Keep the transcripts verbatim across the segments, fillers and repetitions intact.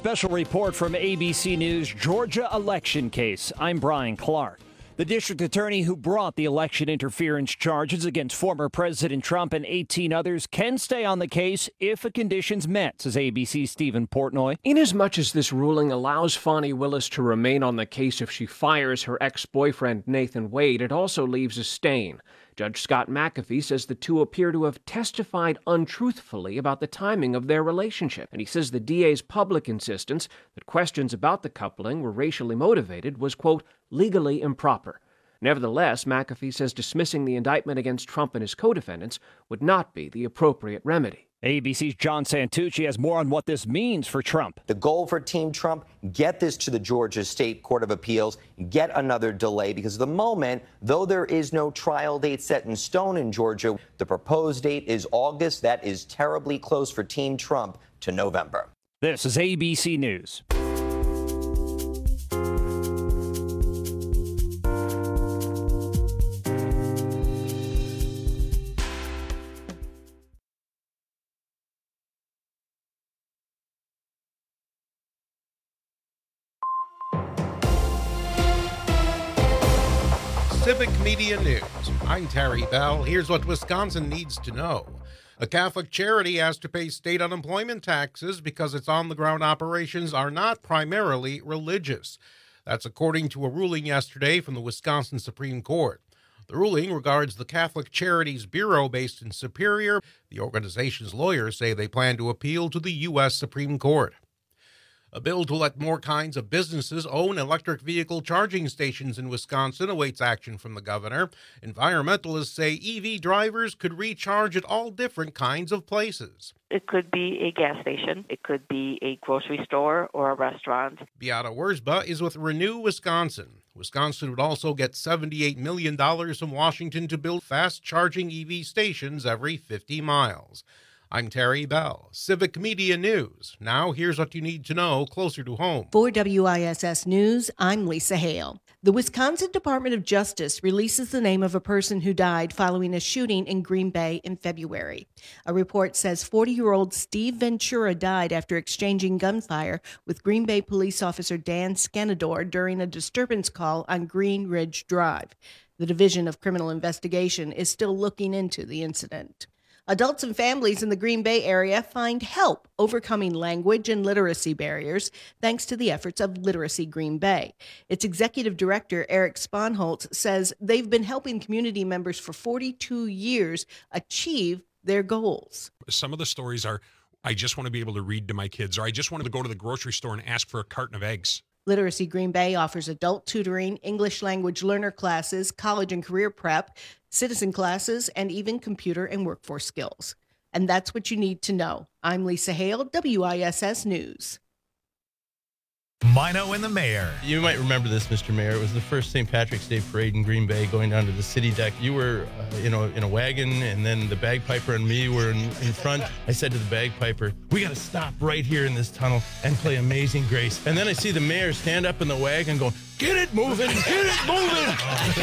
special report from A B C News, Georgia election case. I'm Brian Clark. The district attorney who brought the election interference charges against former President Trump and eighteen others can stay on the case if the conditions met, says A B C's Stephen Portnoy. Inasmuch as this ruling allows Fani Willis to remain on the case if she fires her ex-boyfriend Nathan Wade, it also leaves a stain. Judge Scott McAfee says the two appear to have testified untruthfully about the timing of their relationship, and he says the D A's public insistence that questions about the coupling were racially motivated was, quote, legally improper. Nevertheless, McAfee says dismissing the indictment against Trump and his co-defendants would not be the appropriate remedy. A B C's John Santucci has more on what this means for Trump. The goal for Team Trump, get this to the Georgia State Court of Appeals, get another delay, because at the moment, though there is no trial date set in stone in Georgia, the proposed date is August. That is terribly close for Team Trump to November. This is A B C News. Civic Media News. I'm Terry Bell. Here's what Wisconsin needs to know. A Catholic charity has to pay state unemployment taxes because its on-the-ground operations are not primarily religious. That's according to a ruling yesterday from the Wisconsin Supreme Court. The ruling regards the Catholic Charities Bureau based in Superior. The organization's lawyers say they plan to appeal to the U S Supreme Court. A bill to let more kinds of businesses own electric vehicle charging stations in Wisconsin awaits action from the governor. Environmentalists say E V drivers could recharge at all different kinds of places. It could be a gas station, it could be a grocery store or a restaurant. Beata Wurzba is with Renew Wisconsin. Wisconsin would also get seventy-eight million dollars from Washington to build fast-charging E V stations every fifty miles. I'm Terry Bell, Civic Media News. Now here's what you need to know closer to home. For W I S S News, I'm Lisa Hale. The Wisconsin Department of Justice releases the name of a person who died following a shooting in Green Bay in February. A report says forty-year-old Steve Ventura died after exchanging gunfire with Green Bay police officer Dan Scanador during a disturbance call on Green Ridge Drive. The Division of Criminal Investigation is still looking into the incident. Adults and families in the Green Bay area find help overcoming language and literacy barriers thanks to the efforts of Literacy Green Bay. Its executive director, Eric Sponholtz, says they've been helping community members for forty-two years achieve their goals. Some of the stories are, I just want to be able to read to my kids, or I just wanted to go to the grocery store and ask for a carton of eggs. Literacy Green Bay offers adult tutoring, English language learner classes, college and career prep, citizen classes, and even computer and workforce skills. And that's what you need to know. I'm Lisa Hale, W I S S News. Mino and the Mayor. You might remember this, Mister Mayor. It was the first Saint Patrick's Day parade in Green Bay going down to the city deck. You were, uh, you know, in a wagon, and then the bagpiper and me were in, in front. I said to the bagpiper, we got to stop right here in this tunnel and play Amazing Grace. And then I see the mayor stand up in the wagon going, get it moving, get it moving.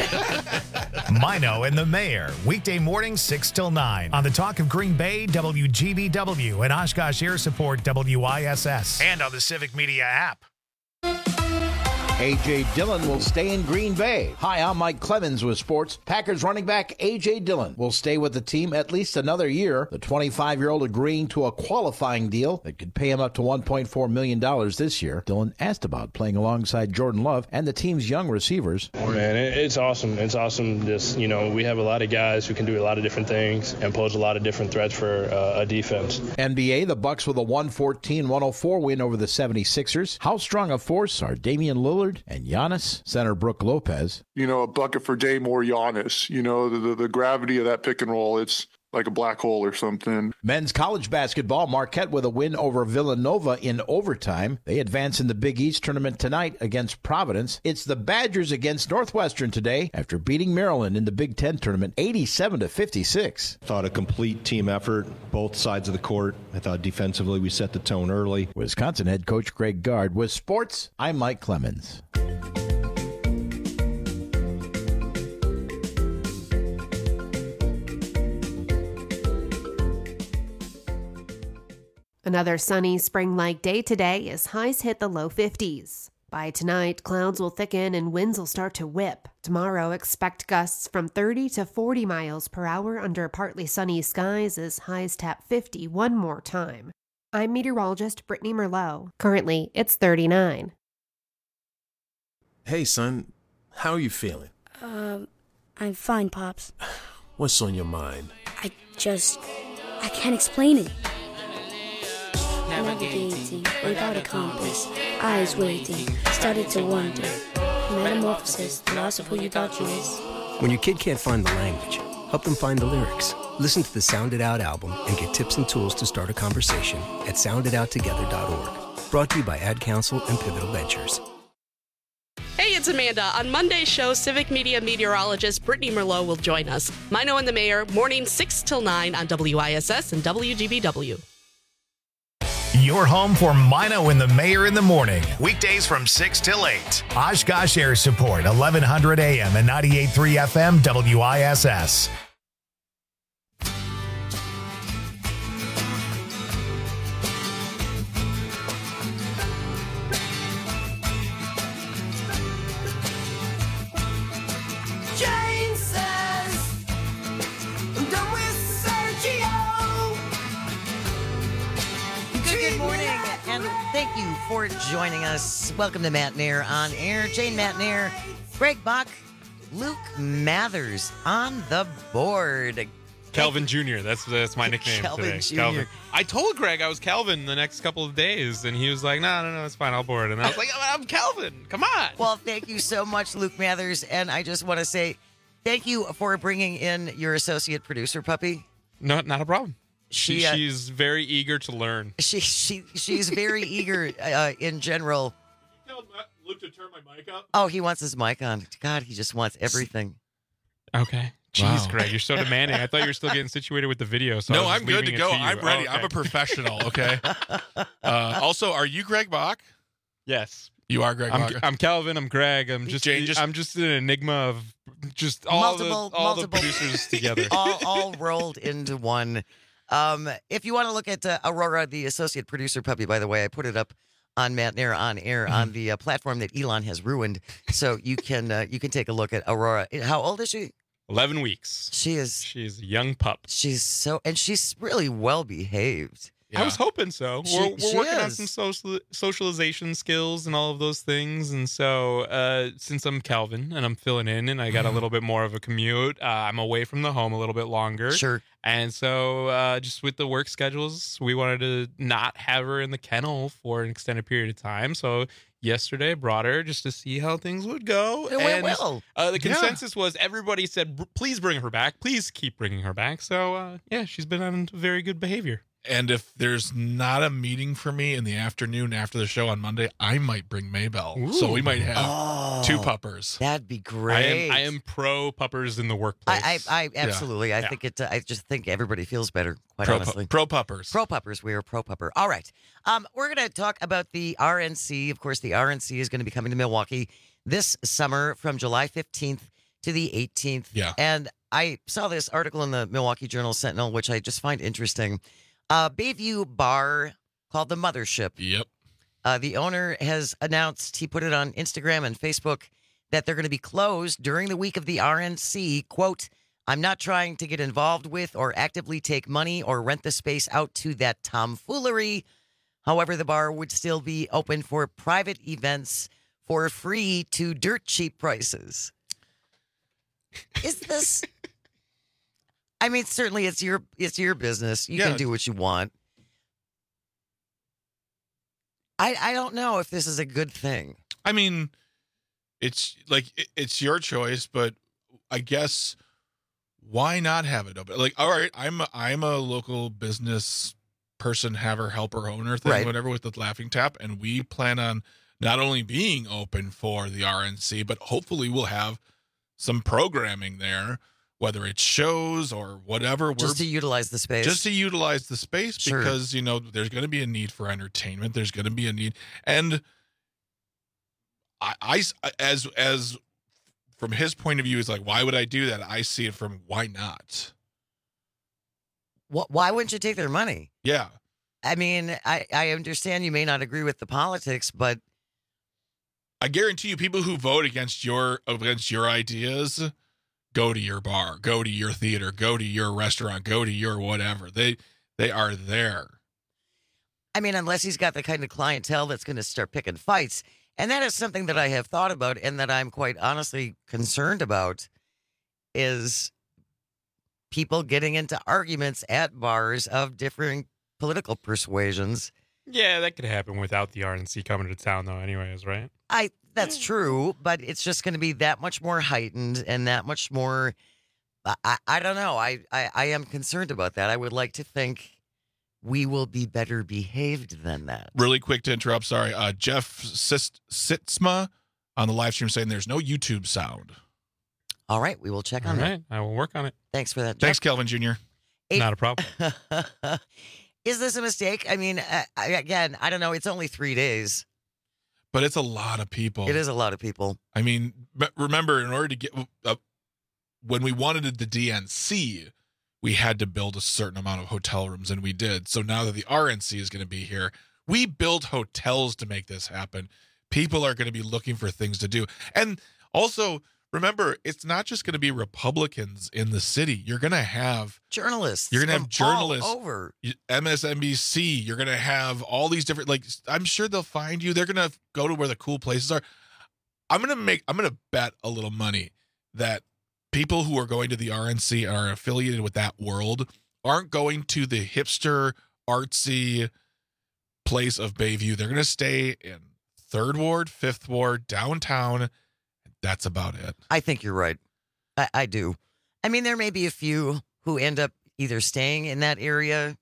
Mino and the Mayor, weekday mornings six till nine on the Talk of Green Bay, W G B W, and Oshkosh Air Support, W I S S, and on the Civic Media app. A J. Dillon will stay in Green Bay. Hi, I'm Mike Clemens with sports. Packers running back A J. Dillon will stay with the team at least another year. The twenty-five-year-old agreeing to a qualifying deal that could pay him up to one point four million dollars this year. Dillon asked about playing alongside Jordan Love and the team's young receivers. Man, it's awesome. It's awesome. Just, you know, we have a lot of guys who can do a lot of different things and pose a lot of different threats for uh, a defense. N B A, the Bucks with a one fourteen one oh four win over the seventy-sixers. How strong a force are Damian Lillard and Giannis? Center Brooke Lopez. You know, a bucket for Dame or Giannis. You know, the, the, the gravity of that pick and roll, it's like a black hole or something. Men's college basketball, Marquette with a win over Villanova in overtime. They advance in the Big East tournament tonight against Providence. It's the Badgers against Northwestern today after beating Maryland in the Big Ten tournament eighty-seven to fifty-six. Thought a complete team effort, both sides of the court. I thought defensively we set the tone early. Wisconsin head coach Greg Gard. With sports, I'm Mike Clemens. A Another sunny spring-like day today as highs hit the low fifties. By tonight, clouds will thicken and winds will start to whip. Tomorrow, expect gusts from thirty to forty miles per hour under partly sunny skies as highs tap fifty one more time. I'm meteorologist Brittany Merlot. Currently, it's thirty-nine. Hey, son. How are you feeling? Um, I'm fine, Pops. What's on your mind? I just... I can't explain it. Navigating without a compass, eyes waiting, started to wonder. Metamorphosis, the loss of who you thought you is. When your kid can't find the language, help them find the lyrics. Listen to the Sound It Out album and get tips and tools to start a conversation at sound it out together dot org. Brought to you by Ad Council and Pivotal Ventures. Hey, it's Amanda. On Monday's show, Civic Media meteorologist Brittany Merlot will join us. Mino and the Mayor, morning six till nine on W I S S and W G B W. Your home for Mino and the Mayor in the morning. Weekdays from six till eight. Oshkosh Air Support, eleven hundred A M and ninety-eight point three F M W I S S. Jane says, I'm done with Sergio. Good morning, and thank you for joining us. Welcome to Matt Nair on Air. Jane Matt Nair, Greg Bach, Luke Mathers on the board. Calvin Junior That's that's my nickname Calvin today. Junior Calvin. I told Greg I was Calvin the next couple of days, and he was like, no, no, no, it's fine. I'll board. And I was like, I'm Calvin. Come on. Well, thank you so much, Luke Mathers. And I just want to say thank you for bringing in your associate producer, puppy. No, not a problem. She, She, uh, she's very eager to learn. She she She's very eager uh, in general. Tell Luke to turn my mic up. Oh, he wants his mic on. God, he just wants everything. Okay. Jeez, Greg, you're so demanding. I thought you were still getting situated with the video. So I No, was just I'm good to leaving it go. you. I'm ready. Oh, okay. I'm a professional, okay? uh, also, are you Greg Bach? Yes. You are Greg I'm, Bach. I'm Calvin. I'm Greg. I'm just, Jane, just- I'm just an enigma of just all multiple, the all multiple, the producers together. all, all rolled into one. Um, if you want to look at uh, Aurora, the associate producer puppy, by the way, I put it up on Matt Nair on air on the uh, platform that Elon has ruined, so you can uh, you can take a look at Aurora. How old is she? Eleven weeks. She is. She's a young pup. She's so, and she's really well behaved. I was hoping so. She- we're we're she working on is. some social socialization skills and all of those things. And so, uh, since I'm Calvin and I'm filling in, and I got a little bit more of a commute, uh, I'm away from the home a little bit longer. Sure. And so, uh, just with the work schedules, we wanted to not have her in the kennel for an extended period of time. So yesterday, I brought her just to see how things would go. It went and well. Uh, the Yeah. consensus was everybody said, "B- please bring her back. Please keep bringing her back. So, uh, yeah, she's been on very good behavior. And if there's not a meeting for me in the afternoon after the show on Monday, I might bring Maybell. So we might have Oh, two puppers. That'd be I great. am, I am pro puppers in the workplace. I, I, I absolutely. I Yeah. think it. Uh, I just think everybody feels better. Quite Pro, honestly, pro puppers. Pro puppers. We are pro pupper. All right. Um, we're going to talk about the R N C. Of course, the R N C is going to be coming to Milwaukee this summer from July fifteenth to the eighteenth. Yeah. And I saw this article in the Milwaukee Journal Sentinel, which I just find interesting. Uh, Bayview Bar called the Mothership. Yep. Uh, the owner has announced, he put it on Instagram and Facebook, that they're going to be closed during the week of the R N C. Quote, I'm not trying to get involved with or actively take money or rent the space out to that tomfoolery. However, the bar would still be open for private events for free to dirt cheap prices. Is this... I mean, certainly it's your it's your business. You Yeah. can do what you want. I I don't know if this is a good thing. I mean, it's like it- it's your choice, but I guess why not have it open? Like, all right, I'm a, I'm a local business person, haver, helper, owner thing, Right. whatever, with the Laughing Tap, and we plan on not only being open for the R N C, but hopefully we'll have some programming there, whether it's shows or whatever. Just to utilize the space. Just to utilize the space Sure. because, you know, there's going to be a need for entertainment. There's going to be a need. And I, I, as, as from his point of view, is like, why would I do that? I see it from why not? Wh- Why wouldn't you take their money? Yeah. I mean, I, I understand you may not agree with the politics, but I guarantee you, people who vote against your against your ideas go to your bar, go to your theater, go to your restaurant, go to your whatever. They they are there. I mean, unless he's got the kind of clientele that's going to start picking fights. And that is something that I have thought about and that I'm quite honestly concerned about is people getting into arguments at bars of different political persuasions. Yeah, that could happen without the R N C coming to town, though, anyways, right? I that's true, but it's just going to be that much more heightened and that much more. I, I, I don't know. I, I, I am concerned about that. I would like to think we will be better behaved than that. Really quick to interrupt. Sorry, uh, Jeff Sist- Sitzma on the live stream saying there's no YouTube sound. All right, we will check on All that. right, I will work on it. Thanks for that. Thanks, Jeff. Kelvin Junior Eight- Not a problem. Is this a mistake? I mean, uh, I, again, I don't know. It's only three days. But it's a lot of people. It is a lot of people. I mean, but remember, in order to get uh, when we wanted the D N C, we had to build a certain amount of hotel rooms, and we did. So now that the R N C is going to be here, we built hotels to make this happen. People are going to be looking for things to do. And also, remember, it's not just going to be Republicans in the city. You're going to have journalists. You're going to from have journalists all over. M S N B C. You're going to have all these different, like, I'm sure they'll find you. They're going to go to where the cool places are. I'm going to make, I'm going to bet a little money that people who are going to the R N C and are affiliated with that world aren't going to the hipster, artsy place of Bayview. They're going to stay in Third Ward, Fifth Ward, downtown. That's about it. I think you're right. I, I do. I mean, there may be a few who end up either staying in that area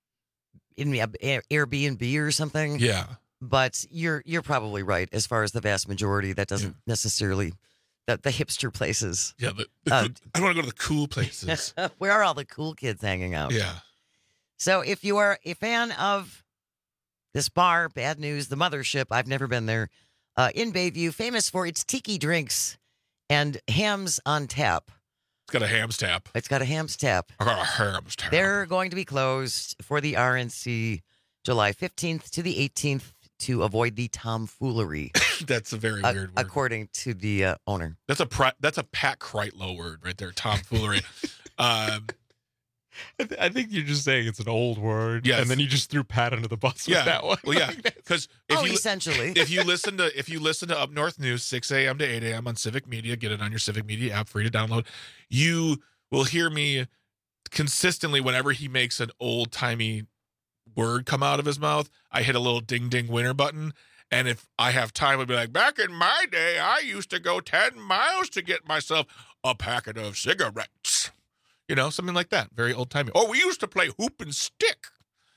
in the Airbnb or something. Yeah. But you're you're probably right as far as the vast majority. That doesn't yeah. necessarily the, the hipster places. Yeah, the, the, uh, I want to go to the cool places. Where are all the cool kids hanging out? Yeah. So if you are a fan of this bar, Bad News, the Mothership, I've never been there, uh, in Bayview, famous for its tiki drinks and hams on tap. It's got a hams tap. It's got a hams tap. I got a hams tap. They're going to be closed for the R N C July fifteenth to the eighteenth to avoid the tomfoolery. That's a very uh, weird word. According to the uh, owner. That's a pri- that's a Pat Kreitlow word right there, tomfoolery. um, I, th- I think you're just saying it's an old word. Yes. And then you just threw Pat under the bus yeah. with that one. Well, yeah. Because if oh, you essentially. if you listen to if you listen to Up North News six a.m. to eight a.m. on Civic Media, get it on your Civic Media app, free to download. You will hear me consistently whenever he makes an old timey word come out of his mouth. I hit a little ding ding winner button. And if I have time, I'd be like, back in my day, I used to go ten miles to get myself a packet of cigarettes. You know, something like that. Very old timey. Oh, we used to play hoop and stick.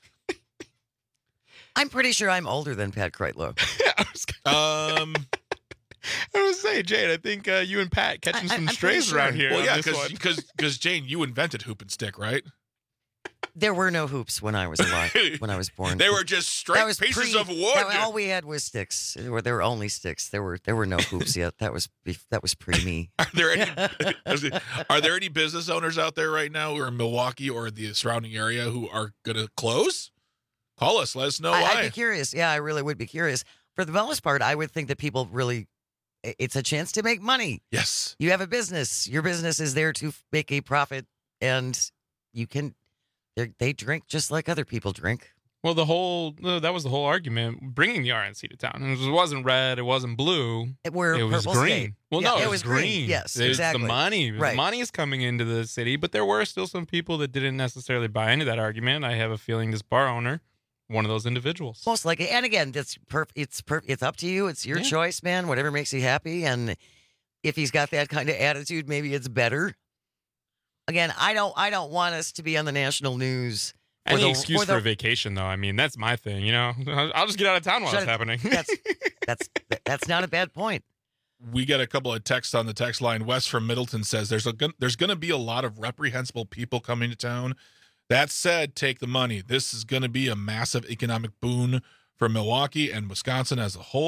I'm pretty sure I'm older than Pat Kreitlow. um, I was saying, Jane, I think uh, you and Pat catching I, some I'm strays sure. around here. Well, yeah, because because Jane, you invented hoop and stick, right? There were no hoops when I was alive, when I was born. They were just straight was pieces pre, of wood. That, all we had was sticks. There were, there were only sticks. There were there were no hoops yet. That was that was pre me. Are there any are there any business owners out there right now who are in Milwaukee or the surrounding area who are going to close? Call us. Let us know I, why. I'd be curious. Yeah, I really would be curious. For the most part, I would think that people really, it's a chance to make money. Yes. You have a business. Your business is there to make a profit, and you can. They drink just like other people drink. Well, the whole uh, that was the whole argument bringing the R N C to town. It wasn't red, it wasn't blue. It, were it was Purple green. State. Well, yeah, no, it, it was green. green. Yes, it's exactly. the money. Right. The money is coming into the city, but there were still some people that didn't necessarily buy into that argument. I have a feeling this bar owner, one of those individuals. Most likely. And again, that's perf- it's perf- it's up to you. It's your Yeah. choice, man. Whatever makes you happy. And if he's got that kind of attitude, maybe it's better. Again, I don't I don't want us to be on the national news. Any the, excuse for, for the, a vacation, though. I mean, that's my thing. You know, I'll just get out of town while Shut it's it. happening. That's that's that's not a bad point. We get a couple of texts on the text line. Wes from Middleton says there's a there's going to be a lot of reprehensible people coming to town. That said, take the money. This is going to be a massive economic boon for Milwaukee and Wisconsin as a whole.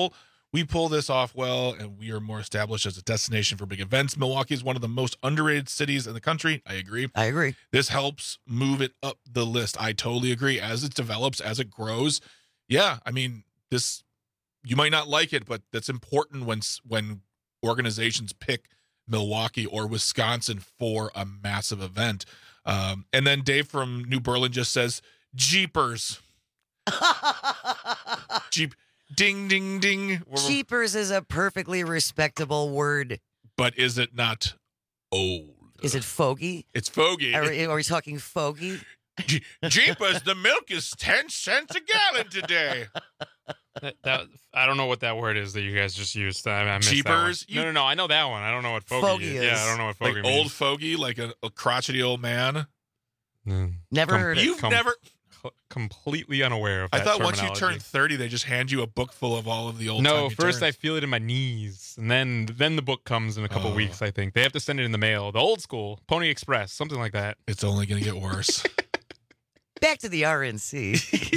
We pull this off well, and we are more established as a destination for big events. Milwaukee is one of the most underrated cities in the country. I agree. I agree. This helps move it up the list. I totally agree. As it develops, as it grows, yeah, I mean, this, you might not like it, but that's important when when organizations pick Milwaukee or Wisconsin for a massive event. Um, and then Dave from New Berlin just says, Jeepers. Jeep. Ding, ding, ding. Jeepers is a perfectly respectable word. But is it not old? Is it fogey? It's fogey. Are, are we talking fogey? Je- Jeepers, the milk is ten cents a gallon today. That, that, I don't know what that word is that you guys just used. I, I missed Jeepers? that one. No, no, no. I know that one. I don't know what fogey, Fogey is. is. Yeah, I don't know what fogey Like means. old fogey, like a, a crotchety old man. Mm. Never Com- heard it. You've Com- never... completely unaware of I that thought once you terminology. turned thirty, they just hand you a book full of all of the old No, first terms. I feel it in my knees, and then then the book comes in a couple Oh. weeks. I think they have to send it in the mail. The old school Pony Express, something like that. It's only going to get worse. Back to the R N C.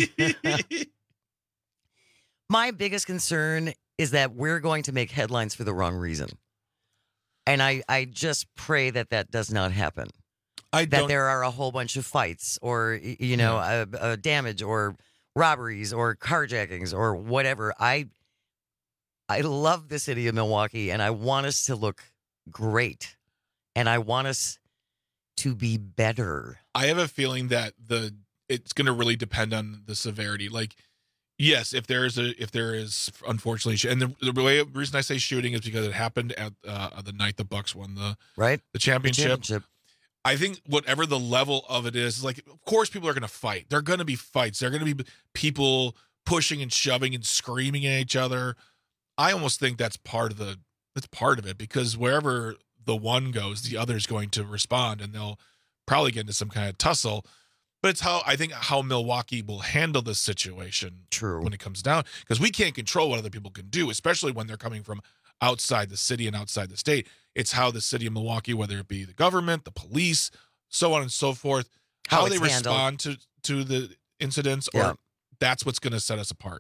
My biggest concern is that we're going to make headlines for the wrong reason. And I, I just pray that that does not happen. I that don't... there are a whole bunch of fights or, y- you know, uh, uh, damage or robberies or carjackings or whatever. I I love the city of Milwaukee, and I want us to look great. And I want us to be better. I have a feeling that the it's going to really depend on the severity. Like, yes, if there is a if there is unfortunately, sh- and the, the way reason I say shooting is because it happened at uh, the night the Bucks won the right the championship. The championship. I think whatever the level of it is, like, of course, people are going to fight. There are going to be fights. There are going to be people pushing and shoving and screaming at each other. I almost think that's part of the that's part of it, because wherever the one goes, the other's going to respond, and they'll probably get into some kind of tussle. But it's how I think how Milwaukee will handle this situation. True. When it comes down, because we can't control what other people can do, especially when they're coming from outside the city and outside the state. It's how the city of Milwaukee, whether it be the government, the police, so on and so forth, how, How they it's handled. respond to to the incidents, Yeah. or that's what's going to set us apart.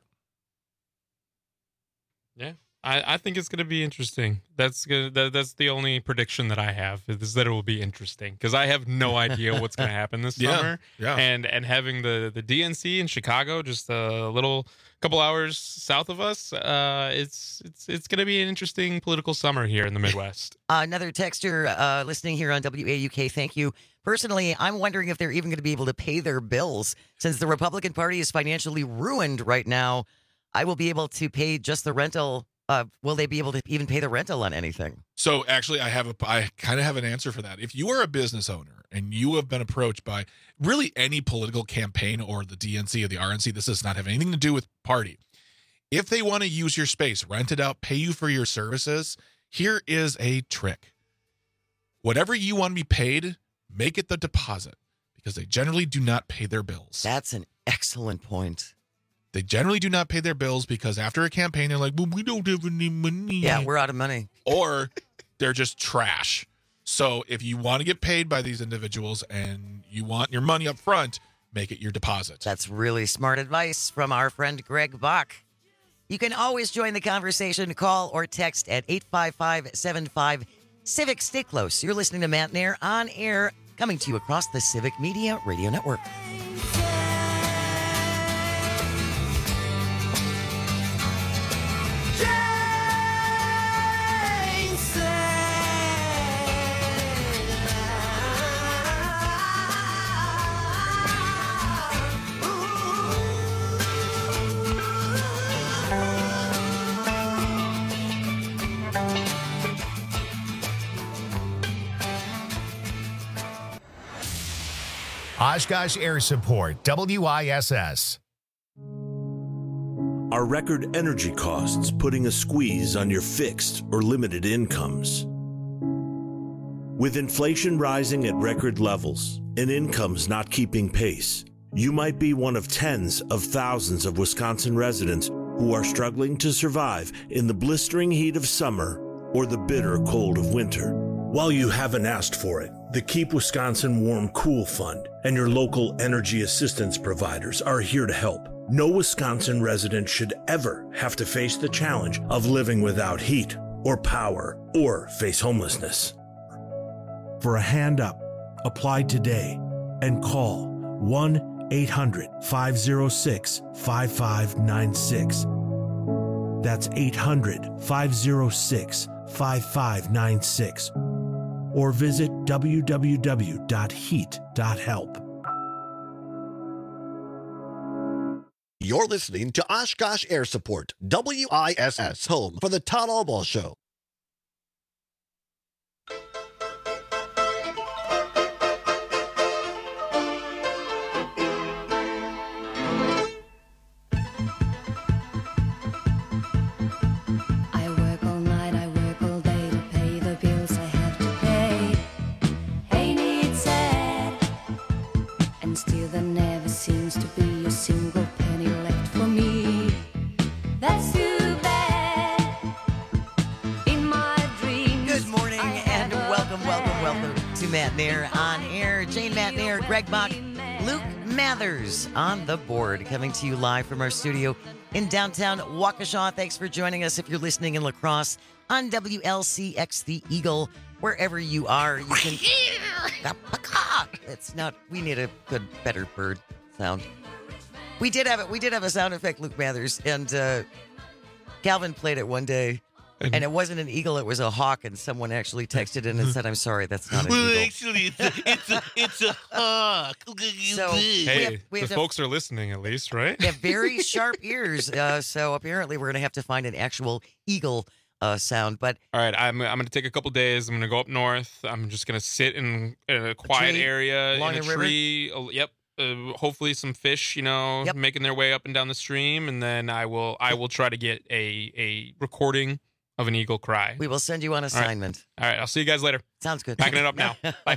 Yeah, I, I think it's going to be interesting. That's gonna, that, that's the only prediction that I have, is that it will be interesting, because I have no idea what's going to happen this Yeah, summer. yeah. And and having the the D N C in Chicago, just a little couple hours south of us, uh, it's it's it's going to be an interesting political summer here in the Midwest. Uh, another texter uh, listening here on W A U K, thank you. Personally, I'm wondering if they're even going to be able to pay their bills. Since the Republican Party is financially ruined right now, I will be able to pay just the rental. Uh, will they be able to even pay the rental on anything? So actually, I have a I kind of have an answer for that. If you are a business owner and you have been approached by really any political campaign or the D N C or the R N C, this does not have anything to do with party. If they want to use your space, rent it out, pay you for your services, here is a trick. Whatever you want to be paid, make it the deposit, because they generally do not pay their bills. That's an excellent point. They generally do not pay their bills because after a campaign, they're like, well, we don't have any money. Yeah, we're out of money. Or they're just trash. So if you want to get paid by these individuals and you want your money up front, make it your deposit. That's really smart advice from our friend Greg Bach. You can always join the conversation. Call or text at eight five five seven five Civic. Stay close. You're listening to Matt Nair on air, coming to you across the Civic Media Radio Network. Oshkosh Air Support, W I S S. Are record energy costs putting a squeeze on your fixed or limited incomes? With inflation rising at record levels and incomes not keeping pace, you might be one of tens of thousands of Wisconsin residents who are struggling to survive in the blistering heat of summer or the bitter cold of winter. While you haven't asked for it, the Keep Wisconsin Warm Cool Fund and your local energy assistance providers are here to help. No Wisconsin resident should ever have to face the challenge of living without heat or power or face homelessness. For a hand up, apply today and call one eight hundred five oh six five five nine six. That's eight hundred five oh six five five nine six. Or visit w w w dot heat dot help. You're listening to Oshkosh Air Support, W I S S, home for the Todd Allball Show. I work all night, I work all day to pay the bills I have to pay. Ain't it sad? And still there never seems to be a single penny left for me. That's too bad. In my dreams. Good morning and welcome, welcome, welcome to Matt Mayer on air. Jane Matt Mayer, Greg Bach, Luke Mathers on the board, coming to you live from our studio in downtown Waukesha. Thanks for joining us if you're listening in La Crosse on W L C X The Eagle. Wherever you are, you can. It's not. We need a good, better bird sound. We did have it. We did have a sound effect, Luke Mathers, and uh, Calvin played it one day, and it wasn't an eagle; it was a hawk. And someone actually texted in and said, "I'm sorry, that's not an Well, eagle." actually, it's a, it's a, it's a hawk. So we Hey, have, we the have to- folks are listening at least, right? They have very sharp ears. Uh, so apparently, we're going to have to find an actual eagle uh, sound. But All right, I'm I'm gonna take a couple days. I'm gonna go up north. I'm just gonna sit in, in a quiet tree area along in a the river? tree. Uh, yep. Uh, hopefully some fish, you know, Yep. making their way up and down the stream, and then I will I will try to get a a recording of an eagle cry. we will send you on All right. assignment. All right, I'll see you guys later. Sounds good. Packing it up now. Bye.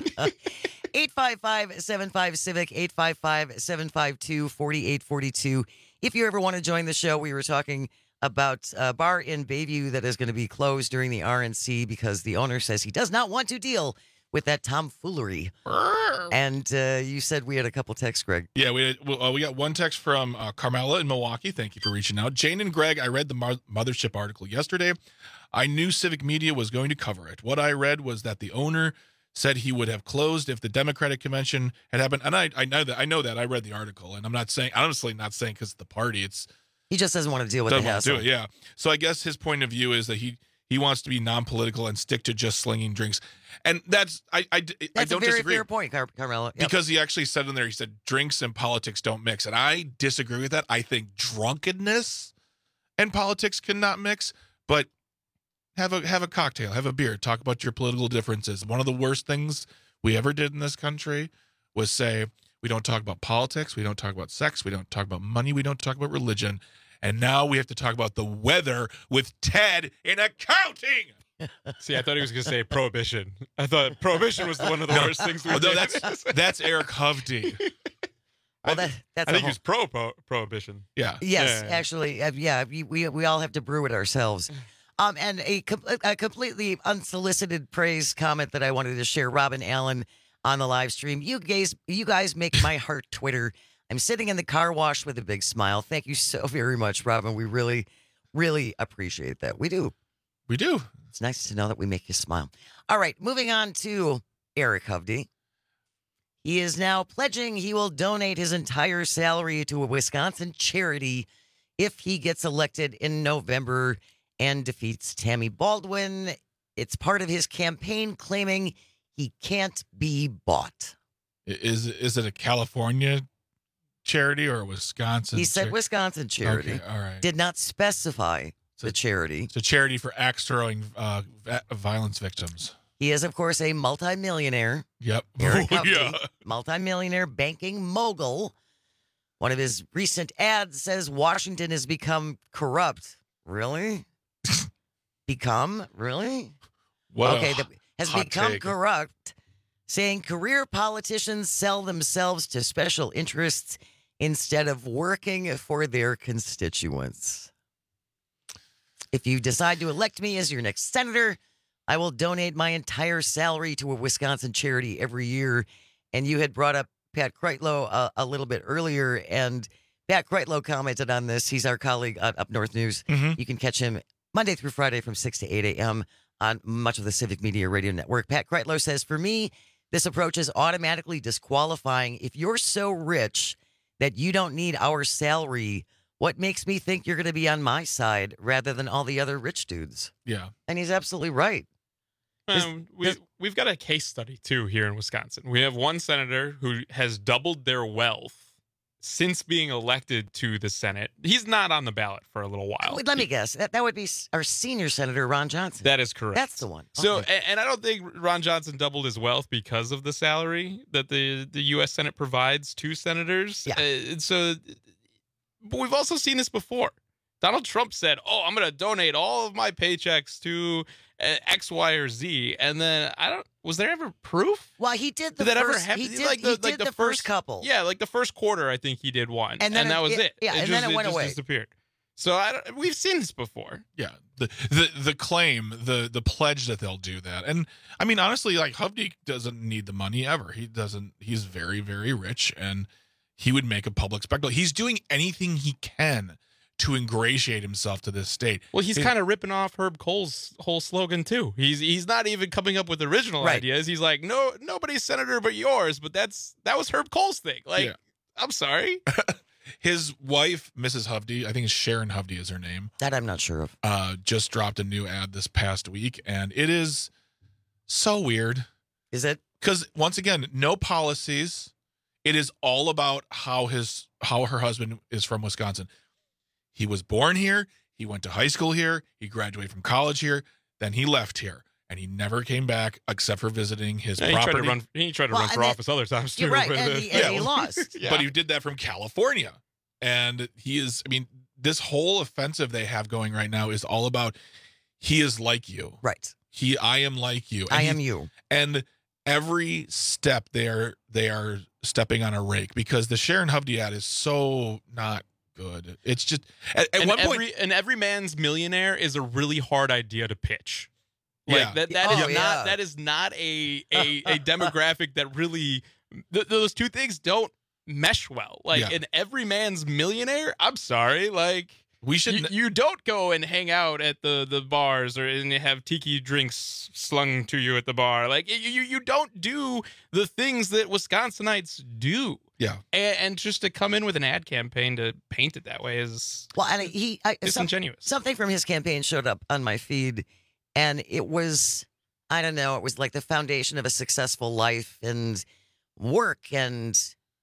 eight five five, seven five, Civic, eight five five, seven five two, four eight four two. If you ever want to join the show, we were talking about a bar in Bayview that is going to be closed during the R N C because the owner says he does not want to deal with that tomfoolery. And uh, you said we had a couple texts, Greg. Yeah, we had, well, uh, we got one text from uh, Carmela in Milwaukee. Thank you for reaching out. Jane and Greg, I read the Mar- Mothership article yesterday. I knew Civic Media was going to cover it. What I read was that the owner said he would have closed if the Democratic convention had happened. And I, I know that. I know that. I read the article, and I'm not saying, honestly, not saying because of the party. It's He just doesn't want to deal with the doesn't want to hassle. do it. Yeah. So I guess his point of view is that he he wants to be non-political and stick to just slinging drinks. And that's I I, I That's don't a very disagree. fair point, Car- Carmela. Yep. Because he actually said in there, he said drinks and politics don't mix. And I disagree with that. I think drunkenness and politics cannot mix, but have a have a cocktail, have a beer, talk about your political differences. One of the worst things we ever did in this country was say we don't talk about politics, we don't talk about sex, we don't talk about money, we don't talk about religion. And now we have to talk about the weather with Ted in accounting. See, I thought he was going to say prohibition. I thought prohibition was one of the No. worst things we Oh, no, did. that's that's Eric Hovde. Well, that, that's I a think he whole- was pro, pro prohibition. Yeah. Yes, Yeah, yeah. actually, uh, yeah, we, we we all have to brew it ourselves. Um, and a, com- a completely unsolicited praise comment that I wanted to share, Robin Allen on the live stream. You guys, you guys make my heart twitter. I'm sitting in the car wash with a big smile. Thank you so very much, Robin. We really, really appreciate that. We do. We do. It's nice to know that we make you smile. All right, moving on to Eric Hovde. He is now pledging he will donate his entire salary to a Wisconsin charity if he gets elected in November and defeats Tammy Baldwin. It's part of his campaign claiming he can't be bought. Is is it a California charity or a Wisconsin? He said char- Wisconsin charity. Okay, all right. Did not specify the charity. It's a charity for axe throwing uh, va- violence victims. He is, of course, a multimillionaire. Yep. Eric Oh, Hovde, yeah. multimillionaire banking mogul. One of his recent ads says Washington has become corrupt. Really? Become? Really? What a okay, the, has hot become take. corrupt, saying career politicians sell themselves to special interests instead of working for their constituents. If you decide to elect me as your next senator, I will donate my entire salary to a Wisconsin charity every year. And you had brought up Pat Kreitlow a, a little bit earlier, and Pat Kreitlow commented on this. He's our colleague at Up North News. Mm-hmm. You can catch him Monday through Friday from six to eight a.m. on much of the Civic Media Radio Network. Pat Kreitlow says, for me, this approach is automatically disqualifying. If you're so rich that you don't need our salary, what makes me think you're going to be on my side rather than all the other rich dudes? Yeah. And he's absolutely right. Um, we, we've got a case study, too, here in Wisconsin. We have one senator who has doubled their wealth since being elected to the Senate. He's not on the ballot for a little while. Wait, let me guess. That, that would be s- our senior senator, Ron Johnson. That is correct. That's the one. So, Okay. and, and I don't think Ron Johnson doubled his wealth because of the salary that the, the U S Senate provides to senators. Yeah. Uh, and so, but we've also seen this before. Donald Trump said, oh, I'm going to donate all of my paychecks to uh, X, Y, or Z. And then I don't, was there ever proof? Well, he did the did that first, ever happen? he did, like he the, did like the, the first couple. Yeah, like the first quarter, I think he did one. And And, then that it- was yeah, it. yeah, it and just, then it went just away. disappeared. So I don't, we've seen this before. Yeah, the, the the claim, the the pledge that they'll do that, and I mean honestly, like Hovde doesn't need the money ever. He doesn't. He's very very rich, and he would make a public spectacle. He's doing anything he can to ingratiate himself to this state. Well, he's It- kind of ripping off Herb Kohl's whole slogan too. He's he's not even coming up with original Right. ideas. He's like, no, nobody's senator but yours. But that's that was Herb Kohl's thing. Like, Yeah. I'm sorry. His wife, Missus Hovde, I think it's Sharon Hovde is her name. That I'm not sure of. Uh, just dropped a new ad this past week, and it is so weird. Is it? Because once again, no policies. It is all about how his how her husband is from Wisconsin. He was born here. He went to high school here. He graduated from college here. Then he left here, and he never came back except for visiting his Yeah, he tried property. to run. He tried to Well, run for and office other times too. You're right, but, and uh, he, and he lost. Yeah. But he did that from California. And he is, I mean, this whole offensive they have going right now is all about he is like you. Right. He, I am like you. And I he- am you. And every step they are, they are stepping on a rake because the Sharon Hovde ad is so not good. It's just, at, at and one every, point, and every man's millionaire is a really hard idea to pitch. Like Yeah. that. That Oh, is yeah. not. That is not a a, a demographic that really. Th- those two things don't mesh well. Like Yeah. an every man's millionaire. I'm sorry. Like we should, you, you don't go and hang out at the the bars or and have tiki drinks slung to you at the bar. Like you you, you don't do the things that Wisconsinites do. yeah. And, and just to come in with an ad campaign to paint it that way is Well, and he I, some- disingenuous. something from his campaign showed up on my feed, and it was, I don't know, it was like the foundation of a successful life and work and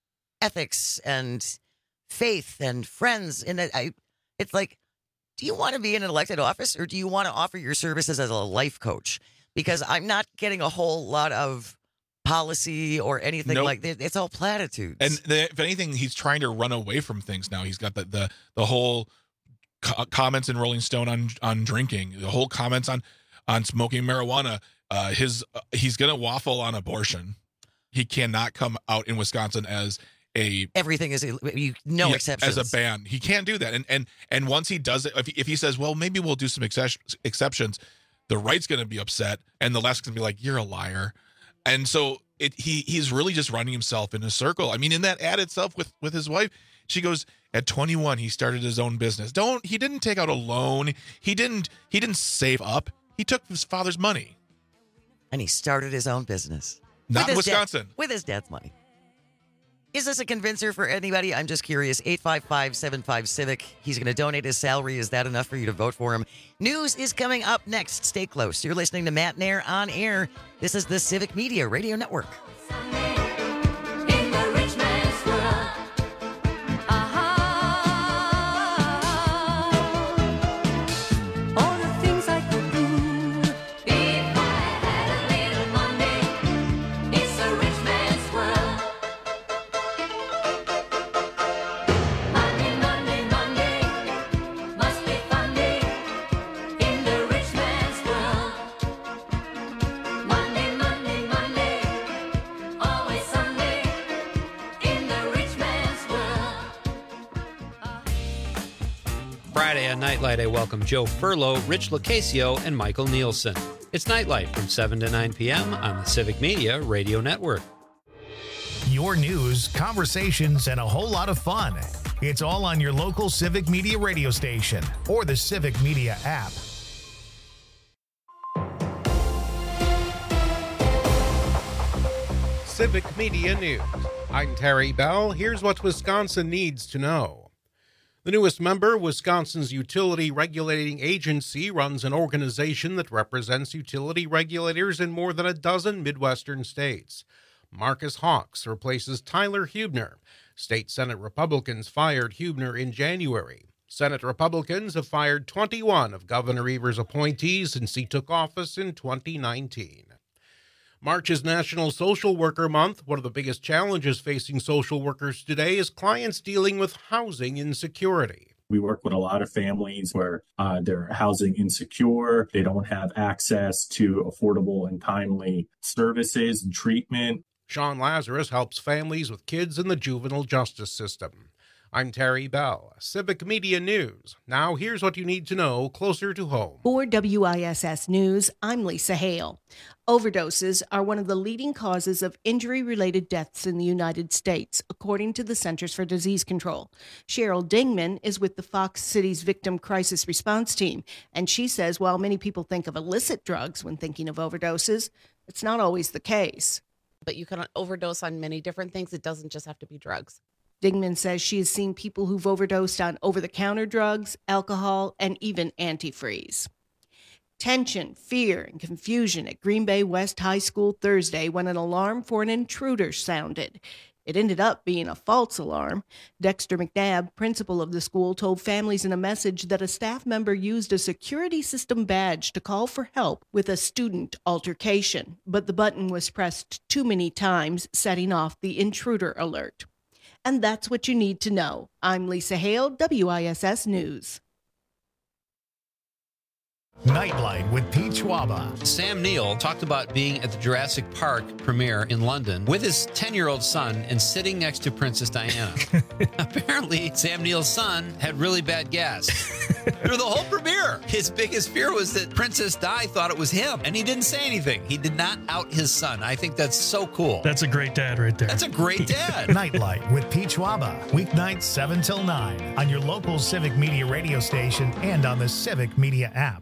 ethics and faith and friends. And it, I, it's like, do you want to be in an elected office or do you want to offer your services as a life coach? Because I'm not getting a whole lot of policy or anything Nope. like that. It's all platitudes. And the, if anything, he's trying to run away from things now. He's got the the, the whole co- comments in Rolling Stone on on drinking, the whole comments on on smoking marijuana. Uh, his uh, he's gonna waffle on abortion. He cannot come out in Wisconsin as a everything is you no yeah, exceptions as a ban. He can't do that. And and and once he does it, if he, if he says, well, maybe we'll do some exce- exceptions, the right's going to be upset, and the left's going to be like, you're a liar. And so it he he's really just running himself in a circle. I mean, in that ad itself with with his wife, she goes, at twenty-one, he started his own business. Don't he didn't take out a loan. He didn't he didn't save up. He took his father's money. And he started his own business. Not With in his dad- Wisconsin. with his dad's money. Is this a convincer for anybody? I'm just curious. eight five five, seven five, Civic. He's going to donate his salary. Is that enough for you to vote for him? News is coming up next. Stay close. You're listening to Matt Nair on air. This is the Civic Media Radio Network. In the rich man's world. Aha. All the things I could do if I had a little money. It's a rich man's world. Money, money, money must be funny in the rich man's world. Money, money, money, always Sunday in the rich man's world. Friday on Nightlight, I welcome Joe Furlow, Rich Locasio, and Michael Nielsen. It's Nightlight from seven to nine p.m. on the Civic Media Radio Network. Your news, conversations, and a whole lot of fun. It's all on your local Civic Media radio station or the Civic Media app. Civic Media News. I'm Terry Bell. Here's what Wisconsin needs to know. The newest member, Wisconsin's Utility Regulating Agency, runs an organization that represents utility regulators in more than a dozen Midwestern states. Marcus Hawks replaces Tyler Huebner. State Senate Republicans fired Huebner in January. Senate Republicans have fired twenty-one of Governor Evers' appointees since he took office in twenty nineteen. March is National Social Worker Month. One of the biggest challenges facing social workers today is clients dealing with housing insecurity. We work with a lot of families where uh, they're housing insecure. They don't have access to affordable and timely services and treatment. Sean Lazarus helps families with kids in the juvenile justice system. I'm Terry Bell, Civic Media News. Now here's what you need to know closer to home. For W I S S News, I'm Lisa Hale. Overdoses are one of the leading causes of injury-related deaths in the United States, according to the Centers for Disease Control. Cheryl Dingman is with the Fox Cities Victim Crisis Response Team, and she says while many people think of illicit drugs when thinking of overdoses, it's not always the case. But you can overdose on many different things. It doesn't just have to be drugs. Dingman says she has seen people who've overdosed on over-the-counter drugs, alcohol, and even antifreeze. Tension, fear, and confusion at Green Bay West High School Thursday when an alarm for an intruder sounded. It ended up being a false alarm. Dexter McNabb, principal of the school, told families in a message that a staff member used a security system badge to call for help with a student altercation, but the button was pressed too many times, setting off the intruder alert. And that's what you need to know. I'm Lisa Hale, W I S S News. Nightlight with Pete Schwaba. Sam Neill talked about being at the Jurassic Park premiere in London with his ten-year-old son and sitting next to Princess Diana. Apparently, Sam Neill's son had really bad gas through the whole premiere. His biggest fear was that Princess Di thought it was him, and he didn't say anything. He did not out his son. I think that's so cool. That's a great dad right there. That's a great dad. Nightlight with Pete Schwaba. Weeknights seven till nine on your local Civic Media radio station and on the Civic Media app.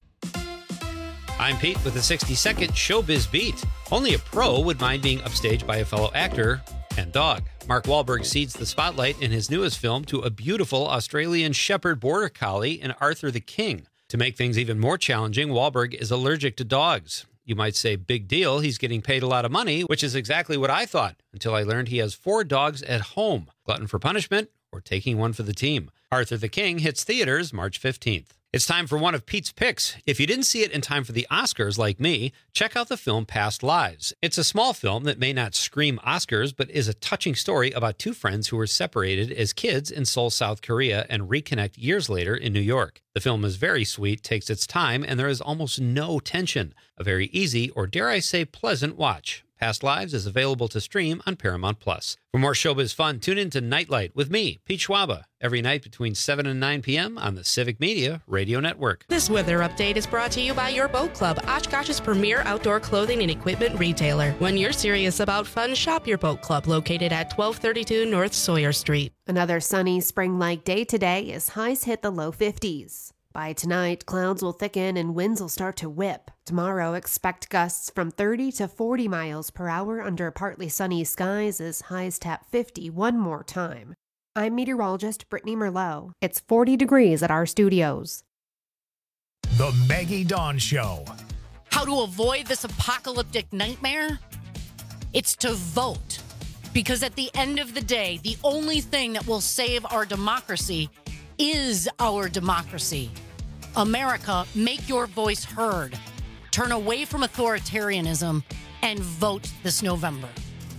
I'm Pete with a sixty-second Showbiz Beat. Only a pro would mind being upstaged by a fellow actor and dog. Mark Wahlberg cedes the spotlight in his newest film to a beautiful Australian Shepherd Border Collie in Arthur the King. To make things even more challenging, Wahlberg is allergic to dogs. You might say, big deal, he's getting paid a lot of money, which is exactly what I thought, until I learned he has four dogs at home. Glutton for punishment or taking one for the team. Arthur the King hits theaters March fifteenth. It's time for one of Pete's picks. If you didn't see it in time for the Oscars like me, check out the film Past Lives. It's a small film that may not scream Oscars, but is a touching story about two friends who were separated as kids in Seoul, South Korea, and reconnect years later in New York. The film is very sweet, takes its time, and there is almost no tension. A very easy, or dare I say pleasant watch. Past Lives is available to stream on Paramount Plus. For more showbiz fun, tune in to Nightlight with me, Pete Schwaba, every night between seven and nine p.m. on the Civic Media Radio Network. This weather update is brought to you by Your Boat Club, Oshkosh's premier outdoor clothing and equipment retailer. When you're serious about fun, shop Your Boat Club, located at twelve thirty-two North Sawyer Street. Another sunny spring-like day today as highs hit the low fifties. By tonight, clouds will thicken and winds will start to whip. Tomorrow, expect gusts from thirty to forty miles per hour under partly sunny skies as highs tap fifty one more time. I'm meteorologist Brittany Merlot. It's forty degrees at our studios. The Maggie Dawn Show. How to avoid this apocalyptic nightmare? It's to vote. Because at the end of the day, the only thing that will save our democracy is our democracy. America, make your voice heard. Turn away from authoritarianism and vote this November.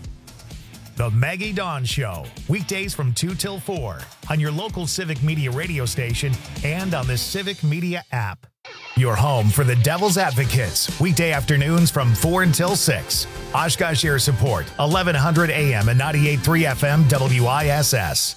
The Maggie Dawn Show. Weekdays from two till four on your local Civic Media radio station and on the Civic Media app. Your home for the Devil's Advocates. Weekday afternoons from four until six. Oshkosh Air Support, eleven hundred A M and ninety-eight point three F M W I S S.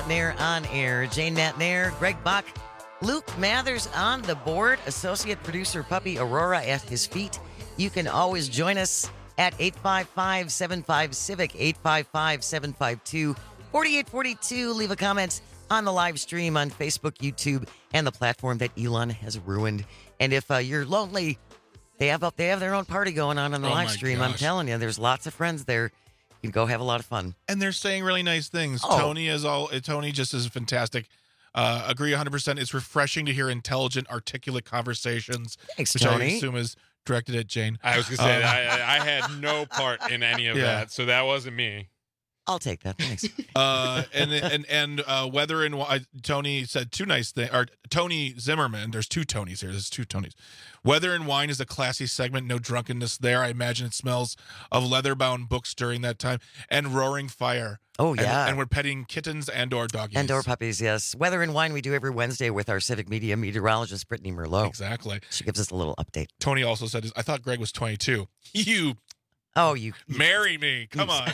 Matt Nair on air. Jane Matt Nair, Greg Bach, Luke Mathers on the board, associate producer Puppy Aurora at his feet. You can always join us at eight five five, seven five, Civic, eight five five, seven five two, four eight four two. Leave a comment on the live stream on Facebook, YouTube, and the platform that Elon has ruined. And if uh, you're lonely, they have they have their own party going on on the Oh live my stream. I'm gosh. telling you, there's lots of friends there. You can go have a lot of fun. And they're saying really nice things. Oh. Tony is all. Tony just is fantastic. Uh, agree one hundred percent. It's refreshing to hear intelligent, articulate conversations, Thanks, which Tony. I assume is directed at Jane. I was gonna say Um, I, I I had no part in any of Yeah. that, so that wasn't me. I'll take that. Thanks. uh, and and and uh, Weather and Wi- Tony said two nice things. Or Tony Zimmerman. There's two Tonys here. There's two Tonys. Weather and Wine is a classy segment. No drunkenness there. I imagine it smells of leather-bound books during that time. And Roaring Fire. Oh, And- yeah. And, we're petting kittens and or doggies. And or puppies, yes. Weather and Wine we do every Wednesday with our Civic Media meteorologist, Brittany Merlot. Exactly. She gives us a little update. Tony also said, I thought Greg was twenty-two. You Oh, you. marry me. Come on.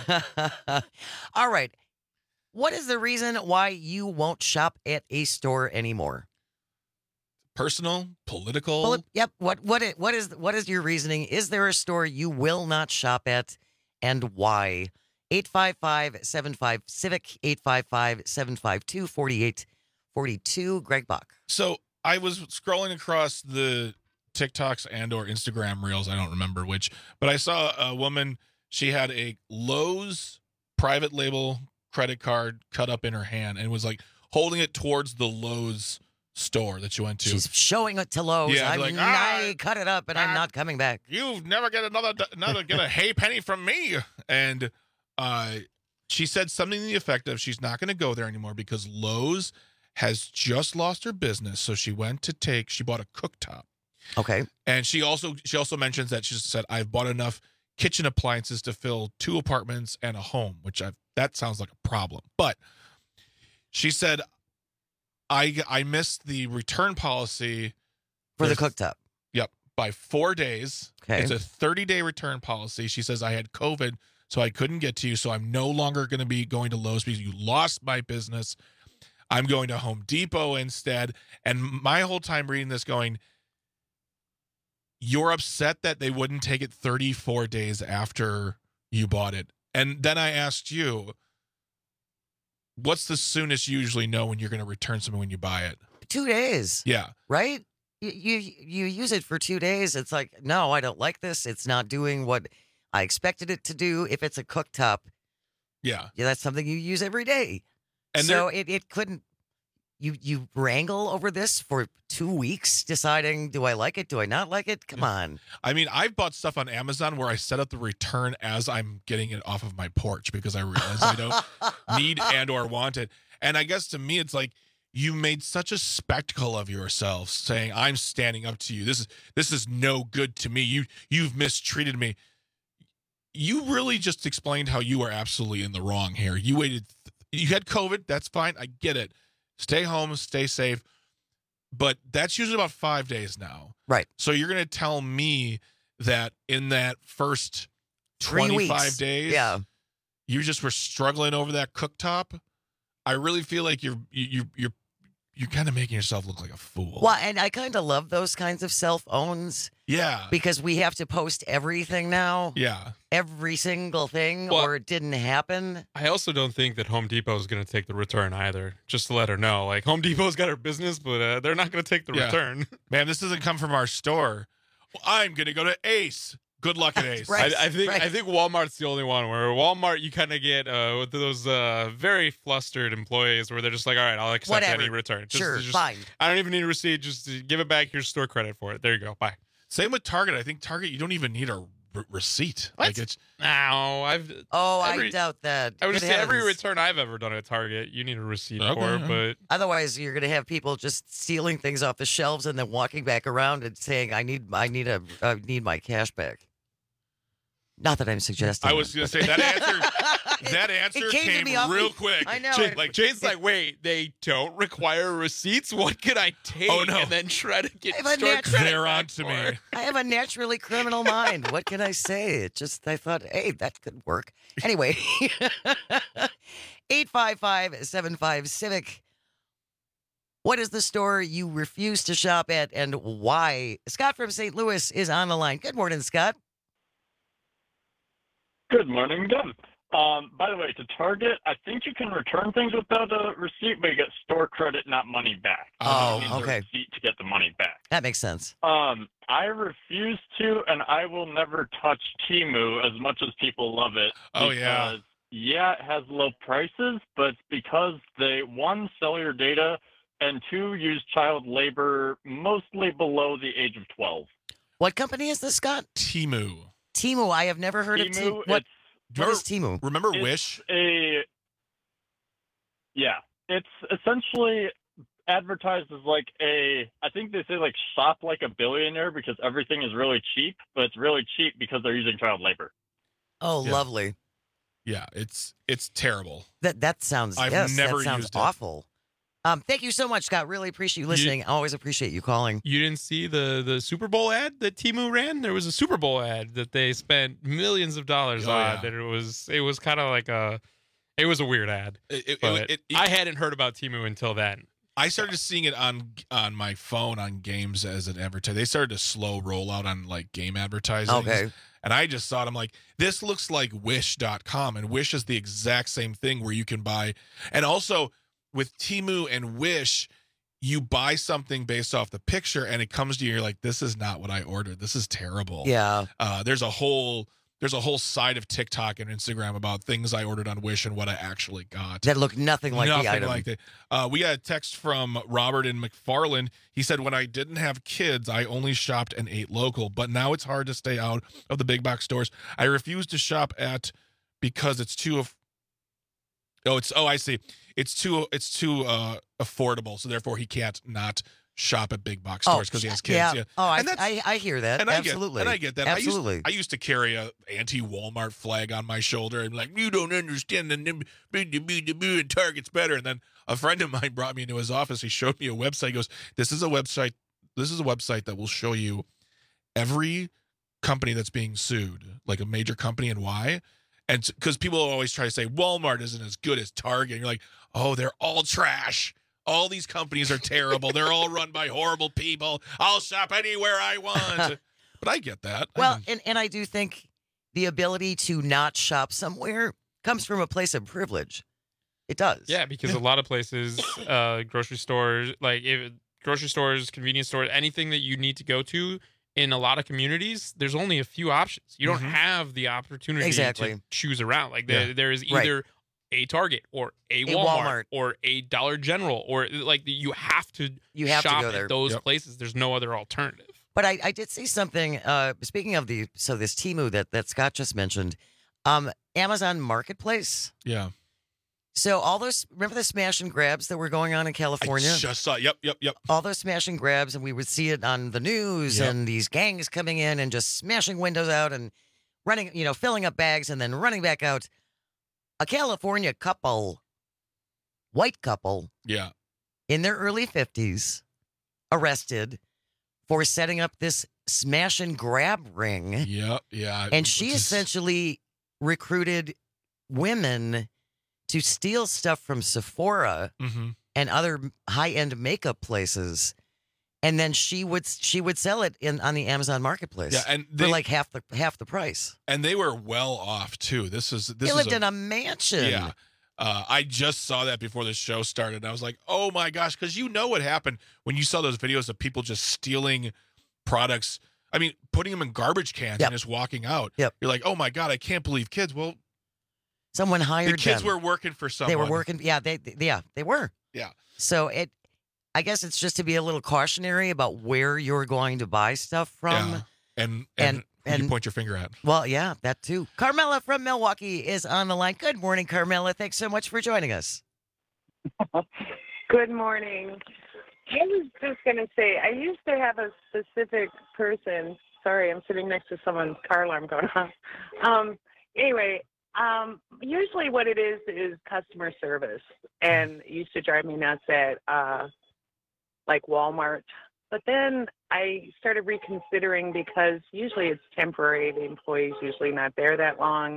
All right. What is the reason why you won't shop at a store anymore? Personal, political. Well, yep. What what is, what is what is your reasoning? Is there a store you will not shop at, and why? eight five five, seven five, Civic, eight five five, seven five two, four eight four two. Greg Bach. So I was scrolling across the TikToks and or Instagram reels. I don't remember which, but I saw a woman. She had a Lowe's private label credit card cut up in her hand and was like holding it towards the Lowe's store that you went to. She's showing it to Lowe's. Yeah, I'm like, I "Ah, cut it up and I'm not coming back. You never get another another get a hay penny from me. And uh, she said something to the effect of she's not going to go there anymore because Lowe's has just lost her business. So she went to take. She bought a cooktop. Okay. And she also she also mentions that she said I've bought enough kitchen appliances to fill two apartments and a home, which I that sounds like a problem. But she said I I missed the return policy For the There's- cooktop. Yep, by four days. Okay. It's a thirty-day return policy. She says I had COVID, so I couldn't get to you, so I'm no longer going to be going to Lowe's because you lost my business. I'm going to Home Depot instead. And my whole time reading this going, you're upset that they wouldn't take it thirty-four days after you bought it. And then I asked you, what's the soonest you usually know when you're going to return something when you buy it? Two days. Yeah. Right? You, you you use it for two days. It's like, no, I don't like this. It's not doing what I expected it to do. If it's a cooktop, Yeah. yeah, that's something you use every day. And so there- it, it couldn't. You you wrangle over this for two weeks, deciding do I like it, do I not like it? Come on. I mean, I've bought stuff on Amazon where I set up the return as I'm getting it off of my porch because I realize I don't need and or want it. And I guess to me, it's like you made such a spectacle of yourself, saying, "I'm standing up to you. This is this is no good to me. You you've mistreated me." You really just explained how you were absolutely in the wrong here. You waited. You had COVID. That's fine. I get it. Stay home. Stay safe. But that's usually about five days now. Right. So you're going to tell me that in that first Three twenty-five weeks. days, Yeah. you just were struggling over that cooktop? I really feel like you're you you you're you're kind of making yourself look like a fool. Well, and I kind of love those kinds of self owns Yeah. because we have to post everything now. Yeah. Every single thing, Well- or it didn't happen. I also don't think that Home Depot is going to take the return either. Just to let her know, like Home Depot's got her business, but uh, they're not going to take the Yeah. return. Man, this doesn't come from our store. Well, I'm going to go to Ace. Good luck at Ace. I, I think I think Walmart's the only one where Walmart you kind of get uh, with those uh, very flustered employees where they're just like, all right, I'll accept Whatever. any return. Just, Sure, just- fine. I don't even need a receipt. Just give it back. Here's store credit for it. There you go. Bye. Same with Target. I think Target, you don't even need a re- receipt. Like it's No, I've. Oh, I every- doubt that. I would Good say every heavens. return I've ever done at Target, you need a receipt Okay, for, yeah. but Otherwise, you're going to have people just stealing things off the shelves and then walking back around and saying, "I need, I need a, I need my cash back." Not that I'm suggesting. I was that, going to but- say that answer. That answer came to came, me off real the- quick. I know. Jane, it- like Jane's like, wait, they don't require receipts. What can I take Oh, no. and then try to get I have a store natural- credit They're back on to for? me. I have a naturally criminal mind. What can I say? It just, I thought, hey, that could work. Anyway, eight five five, seven five, CIVIC. What is the store you refuse to shop at and why? Scott from Saint Louis is on the line. Good morning, Scott. Good morning, Deb. Um, by the way, to Target, I think you can return things without a receipt, but you get store credit, not money back. Oh, You need the okay. receipt to get the money back. That makes sense. Um, I refuse to, and I will never touch Temu as much as people love it. Oh, yeah. because, yeah, it has low prices, but it's because they, one, sell your data, and two, use child labor mostly below the age of twelve. What company is this, Scott? Temu. Temu. I have never heard of Temu, Temu. What, what is Temu? Remember It's Wish? A, yeah, it's essentially advertised as like a, I think they say like shop like a billionaire because everything is really cheap, but it's really cheap because they're using child labor. Oh, Yeah. lovely. Yeah, it's it's terrible. That that sounds. I've yes, never that sounds used it. awful. Um, thank you so much, Scott. Really appreciate you listening. I always appreciate you calling. You didn't see the the Super Bowl ad that Temu ran? There was a Super Bowl ad that they spent millions of dollars Oh, on. yeah. And it was it was kind of like a it was a weird ad. It- it- but it- it- I hadn't heard about Temu until then. I started seeing it on on my phone on games as an advertisement. They started to slow roll out on like game advertising. Okay. And I just saw it. I'm like, this looks like wish dot com. And Wish is the exact same thing where you can buy. And also with Temu and Wish, you buy something based off the picture and it comes to you. You're like, this is not what I ordered. This is terrible. Yeah. Uh, there's a whole there's a whole side of TikTok and Instagram about things I ordered on Wish and what I actually got. That look nothing like Nothing the item. like that. Uh, we got a text from Robert in McFarland. He said, when I didn't have kids, I only shopped and ate local, but now it's hard to stay out of the big box stores. I refuse to shop at because it's too. Af- oh, it's oh, I see. It's too. It's too uh, affordable, so therefore he can't not shop at big box stores because he has kids. Yeah. Yeah. Oh, I, And that's- I I hear that. and I Absolutely. get, and I get that. Absolutely. I used, I used to carry a anti-Walmart flag on my shoulder and like, you don't understand, the and Target's better. And then a friend of mine brought me into his office. He showed me a website. He goes, this is a website. This is a website that will show you every company that's being sued, like a major company, and why. And because people always try to say Walmart isn't as good as Target. And you're like, oh, they're all trash. All these companies are terrible. They're all run by horrible people. I'll shop anywhere I want. But I get that. I Well, don't- and, and I do think the ability to not shop somewhere comes from a place of privilege. It does. Yeah, because a lot of places, uh, grocery stores, like if, grocery stores, convenience stores, anything that you need to go to in a lot of communities, there's only a few options. You don't Mhm. have the opportunity Exactly. to choose around. Like there, Yeah. there is Right. either a Target or a Walmart, Walmart. or a Dollar General, or like you have to You have to shop go there. at those Yep. places. There's no other alternative. But I, I did see something. Uh, speaking of the so this Temu that that Scott just mentioned, um, Amazon Marketplace. yeah. So all those remember the smash and grabs that were going on in California. I just saw. Yep, yep, yep. all those smash and grabs, and we would see it on the news, Yep. and these gangs coming in and just smashing windows out and running, you know, filling up bags and then running back out. A California couple, white couple, Yeah. in their early fifties, arrested for setting up this smash and grab ring. Yep. Yeah. And she Which is- essentially recruited women to steal stuff from Sephora Mhm. and other high-end makeup places, and then she would she would sell it in on the Amazon Marketplace. Yeah, and for they- like half the half the price. and they were well off too. This is this They is lived a, in a mansion. Yeah. Uh, I just saw that before the show started. I was like, oh my gosh, because you know what happened when you saw those videos of people just stealing products. I mean, putting them in garbage cans Yep. and just walking out. Yep. You're like, oh my God, I can't believe kids. Well, Someone hired the kids them. were working for someone. They were working. Yeah, they, they yeah they were. Yeah. So it, I guess it's just to be a little cautionary about where you're going to buy stuff from. Yeah. And And- and, who and- you point your finger at. Well, yeah, that too. Carmela from Milwaukee is on the line. Good morning, Carmela. Thanks so much for joining us. Good morning. I was just going to say, I used to have a specific person. Sorry, I'm sitting next to someone's car alarm going off. Um, anyway, um, usually what it is is customer service, and it used to drive me nuts at uh, like Walmart. But then I started reconsidering because usually it's temporary. The employee's usually not there that long.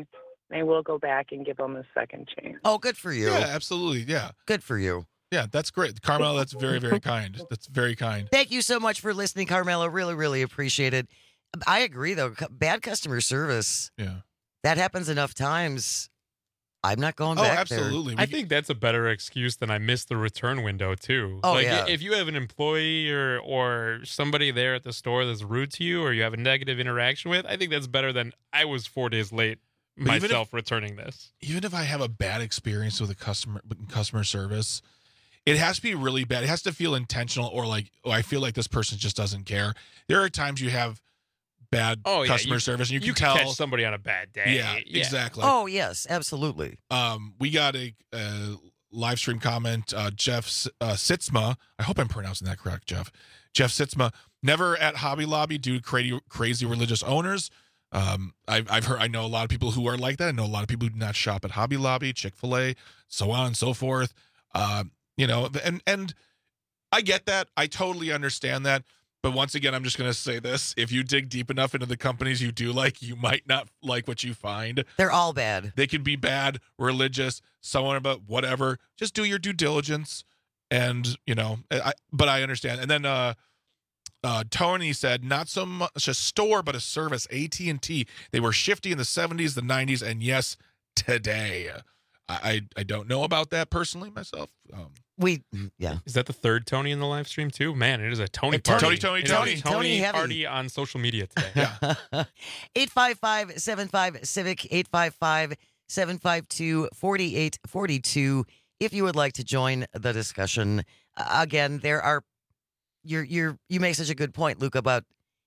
and I will go back and give them a second chance. Oh, good for you. Yeah, absolutely. Yeah. Good for you. Yeah, that's great. Carmela, that's very, very kind. That's very kind. Thank you so much for listening, Carmela. Really, really appreciate it. I agree, though. C- Bad customer service. Yeah. That happens enough times. I'm not going Oh, back absolutely. I think that's a better excuse than I missed the return window too. Oh, like yeah. if you have an employee or or somebody there at the store that's rude to you, or you have a negative interaction with, I think that's better than I was four days late But even myself if- returning this. Even if I have a bad experience with a customer customer service, it has to be really bad. It has to feel intentional, or like, oh, I feel like this person just doesn't care. There are times you have bad Oh, yeah, customer you- service, and you, you can can tell catch somebody on a bad day. Yeah, Yeah. exactly. Oh, yes, absolutely. Um, we got a, a live stream comment. Uh, Jeff S- uh, Sitzma. I hope I'm pronouncing that correct, Jeff. Jeff Sitzma. Never at Hobby Lobby due to crazy, crazy religious owners. Um, I've, I've heard. I know a lot of people who are like that. I know a lot of people who do not shop at Hobby Lobby, Chick-fil-A, so on and so forth. Um, you know, and and I get that. I totally understand that. But once again, I'm just going to say this. If you dig deep enough into the companies you do like, you might not like what you find. They're all bad. They could be bad, religious, someone about whatever. Just do your due diligence. And, you know, I, but I understand. And then uh, uh, Tony said, not so much a store, but a service, A T and T. They were shifty in the seventies, the nineties, and yes, today. I, I, I don't know about that personally myself. Um, We, yeah. Is that the third Tony in the live stream too? Man, it is a Tony A Tony- party. Tony, It is Tony, a Tony, Tony heavy. party on social media today. eight five five, seven five, Civic, eight five five, seven five two, four eight four two. If you would like to join the discussion. Uh, again, there are, you're, you're, you make such a good point, Luke, about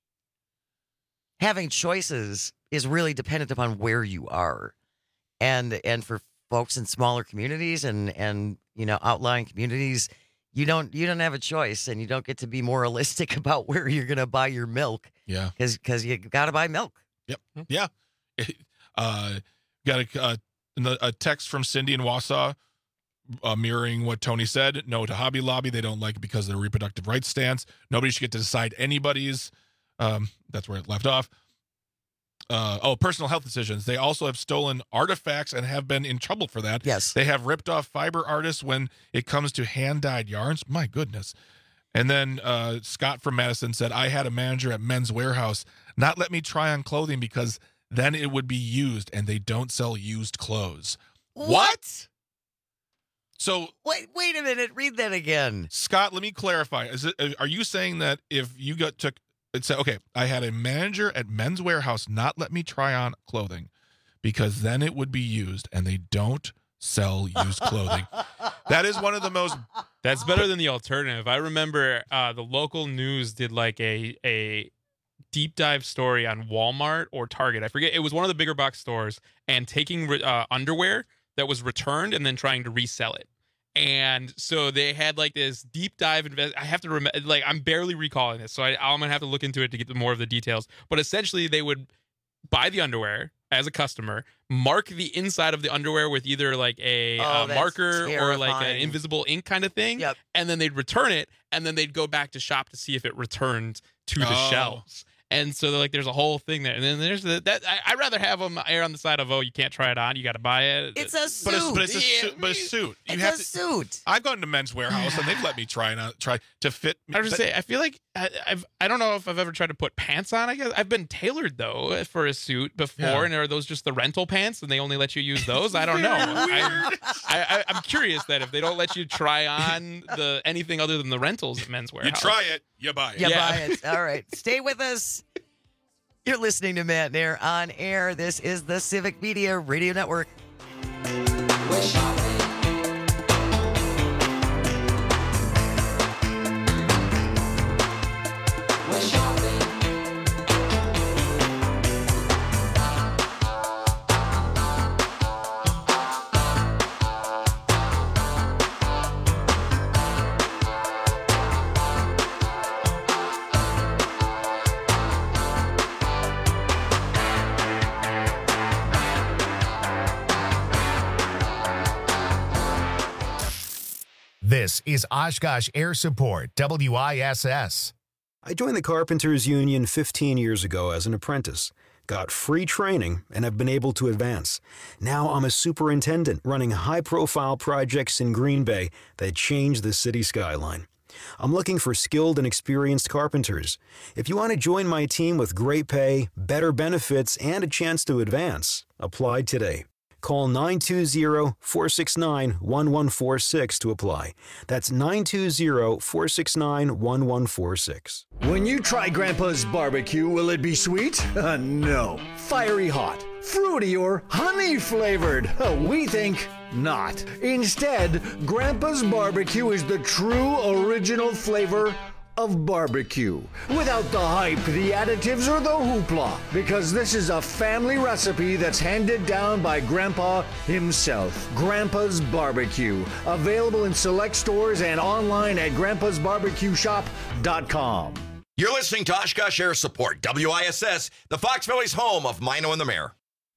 having choices is really dependent upon where you are. And, and for folks in smaller communities and, and, you know, outlying communities, you don't, you don't have a choice, and you don't get to be moralistic about where you're going to buy your milk. Yeah. Cause, cause you got to buy milk. Yep. Yeah. Uh, got a, uh, a text from Cindy in Wausau uh, mirroring what Tony said. No to Hobby Lobby. They don't like it because of their reproductive rights stance. Nobody should get to decide anybody's. Um, that's where it left off. Uh, oh, personal health decisions. They also have stolen artifacts and have been in trouble for that. Yes. They have ripped off fiber artists when it comes to hand-dyed yarns. My goodness. And then uh, Scott from Madison said, I had a manager at Men's Warehouse not let me try on clothing because then it would be used, and they don't sell used clothes. What? So Wait, wait a minute. Read that again. Scott, let me clarify. Is it, are you saying that if you got took, it's okay, I had a manager at Men's Warehouse not let me try on clothing because then it would be used, and they don't sell used clothing. That is one of the most. That's better than the alternative. I remember uh, the local news did like a a deep dive story on Walmart or Target. I forget. It was one of the bigger box stores, and taking uh, underwear that was returned and then trying to resell it. And so they had like this deep dive invest. I have to remember, like I'm barely recalling this, so I, I'm gonna have to look into it to get more of the details. But essentially, they would buy the underwear as a customer, mark the inside of the underwear with either like a Oh, uh, that's marker or like an terrifying. invisible ink kind of thing. Yep. And then they'd return it, and then they'd go back to shop to see if it returned to the Oh. shelves. And so like there's a whole thing there. And then there's the, that I, I'd rather have them err on the side of, oh, you can't try it on, you got to buy it. It's a suit. But it's, but it's a Yeah, suit. But a suit. You It's have a to, suit. I've gone to Men's Warehouse and they've let me try and uh, try to fit. I was just say, I feel like I, I've I don't know if I've ever tried to put pants on. I guess I've been tailored though for a suit before, Yeah. and are those just the rental pants and they only let you use those? I don't know. I'm, I, I, I'm curious that if they don't let you try on the anything other than the rentals at Men's You Warehouse, try it, you buy it. You Yeah. buy it. All right. Stay with us. You're listening to Matt Nair on air. This is the Civic Media Radio Network. This is Oshkosh Air Support, W I S S. I joined the Carpenters Union fifteen years ago as an apprentice. got free training, and have been able to advance. Now I'm a superintendent running high-profile projects in Green Bay that change the city skyline. I'm looking for skilled and experienced carpenters. If you want to join my team with great pay, better benefits, and a chance to advance, apply today. Call nine two zero, four six nine, one one four six to apply. That's nine two zero, four six nine, one one four six. When you try Grandpa's barbecue, will it be sweet? Uh, no. Fiery hot, fruity, or honey flavored? Uh, we think not. Instead, Grandpa's barbecue is the true original flavor of barbecue. Without the hype, the additives, or the hoopla. Because this is a family recipe that's handed down by Grandpa himself. Grandpa's Barbecue. Available in select stores and online at grandpas barbecue shop dot com. You're listening to Oshkosh Air Support, W I S S, the Fox Valley's home of Mino and the Mayor.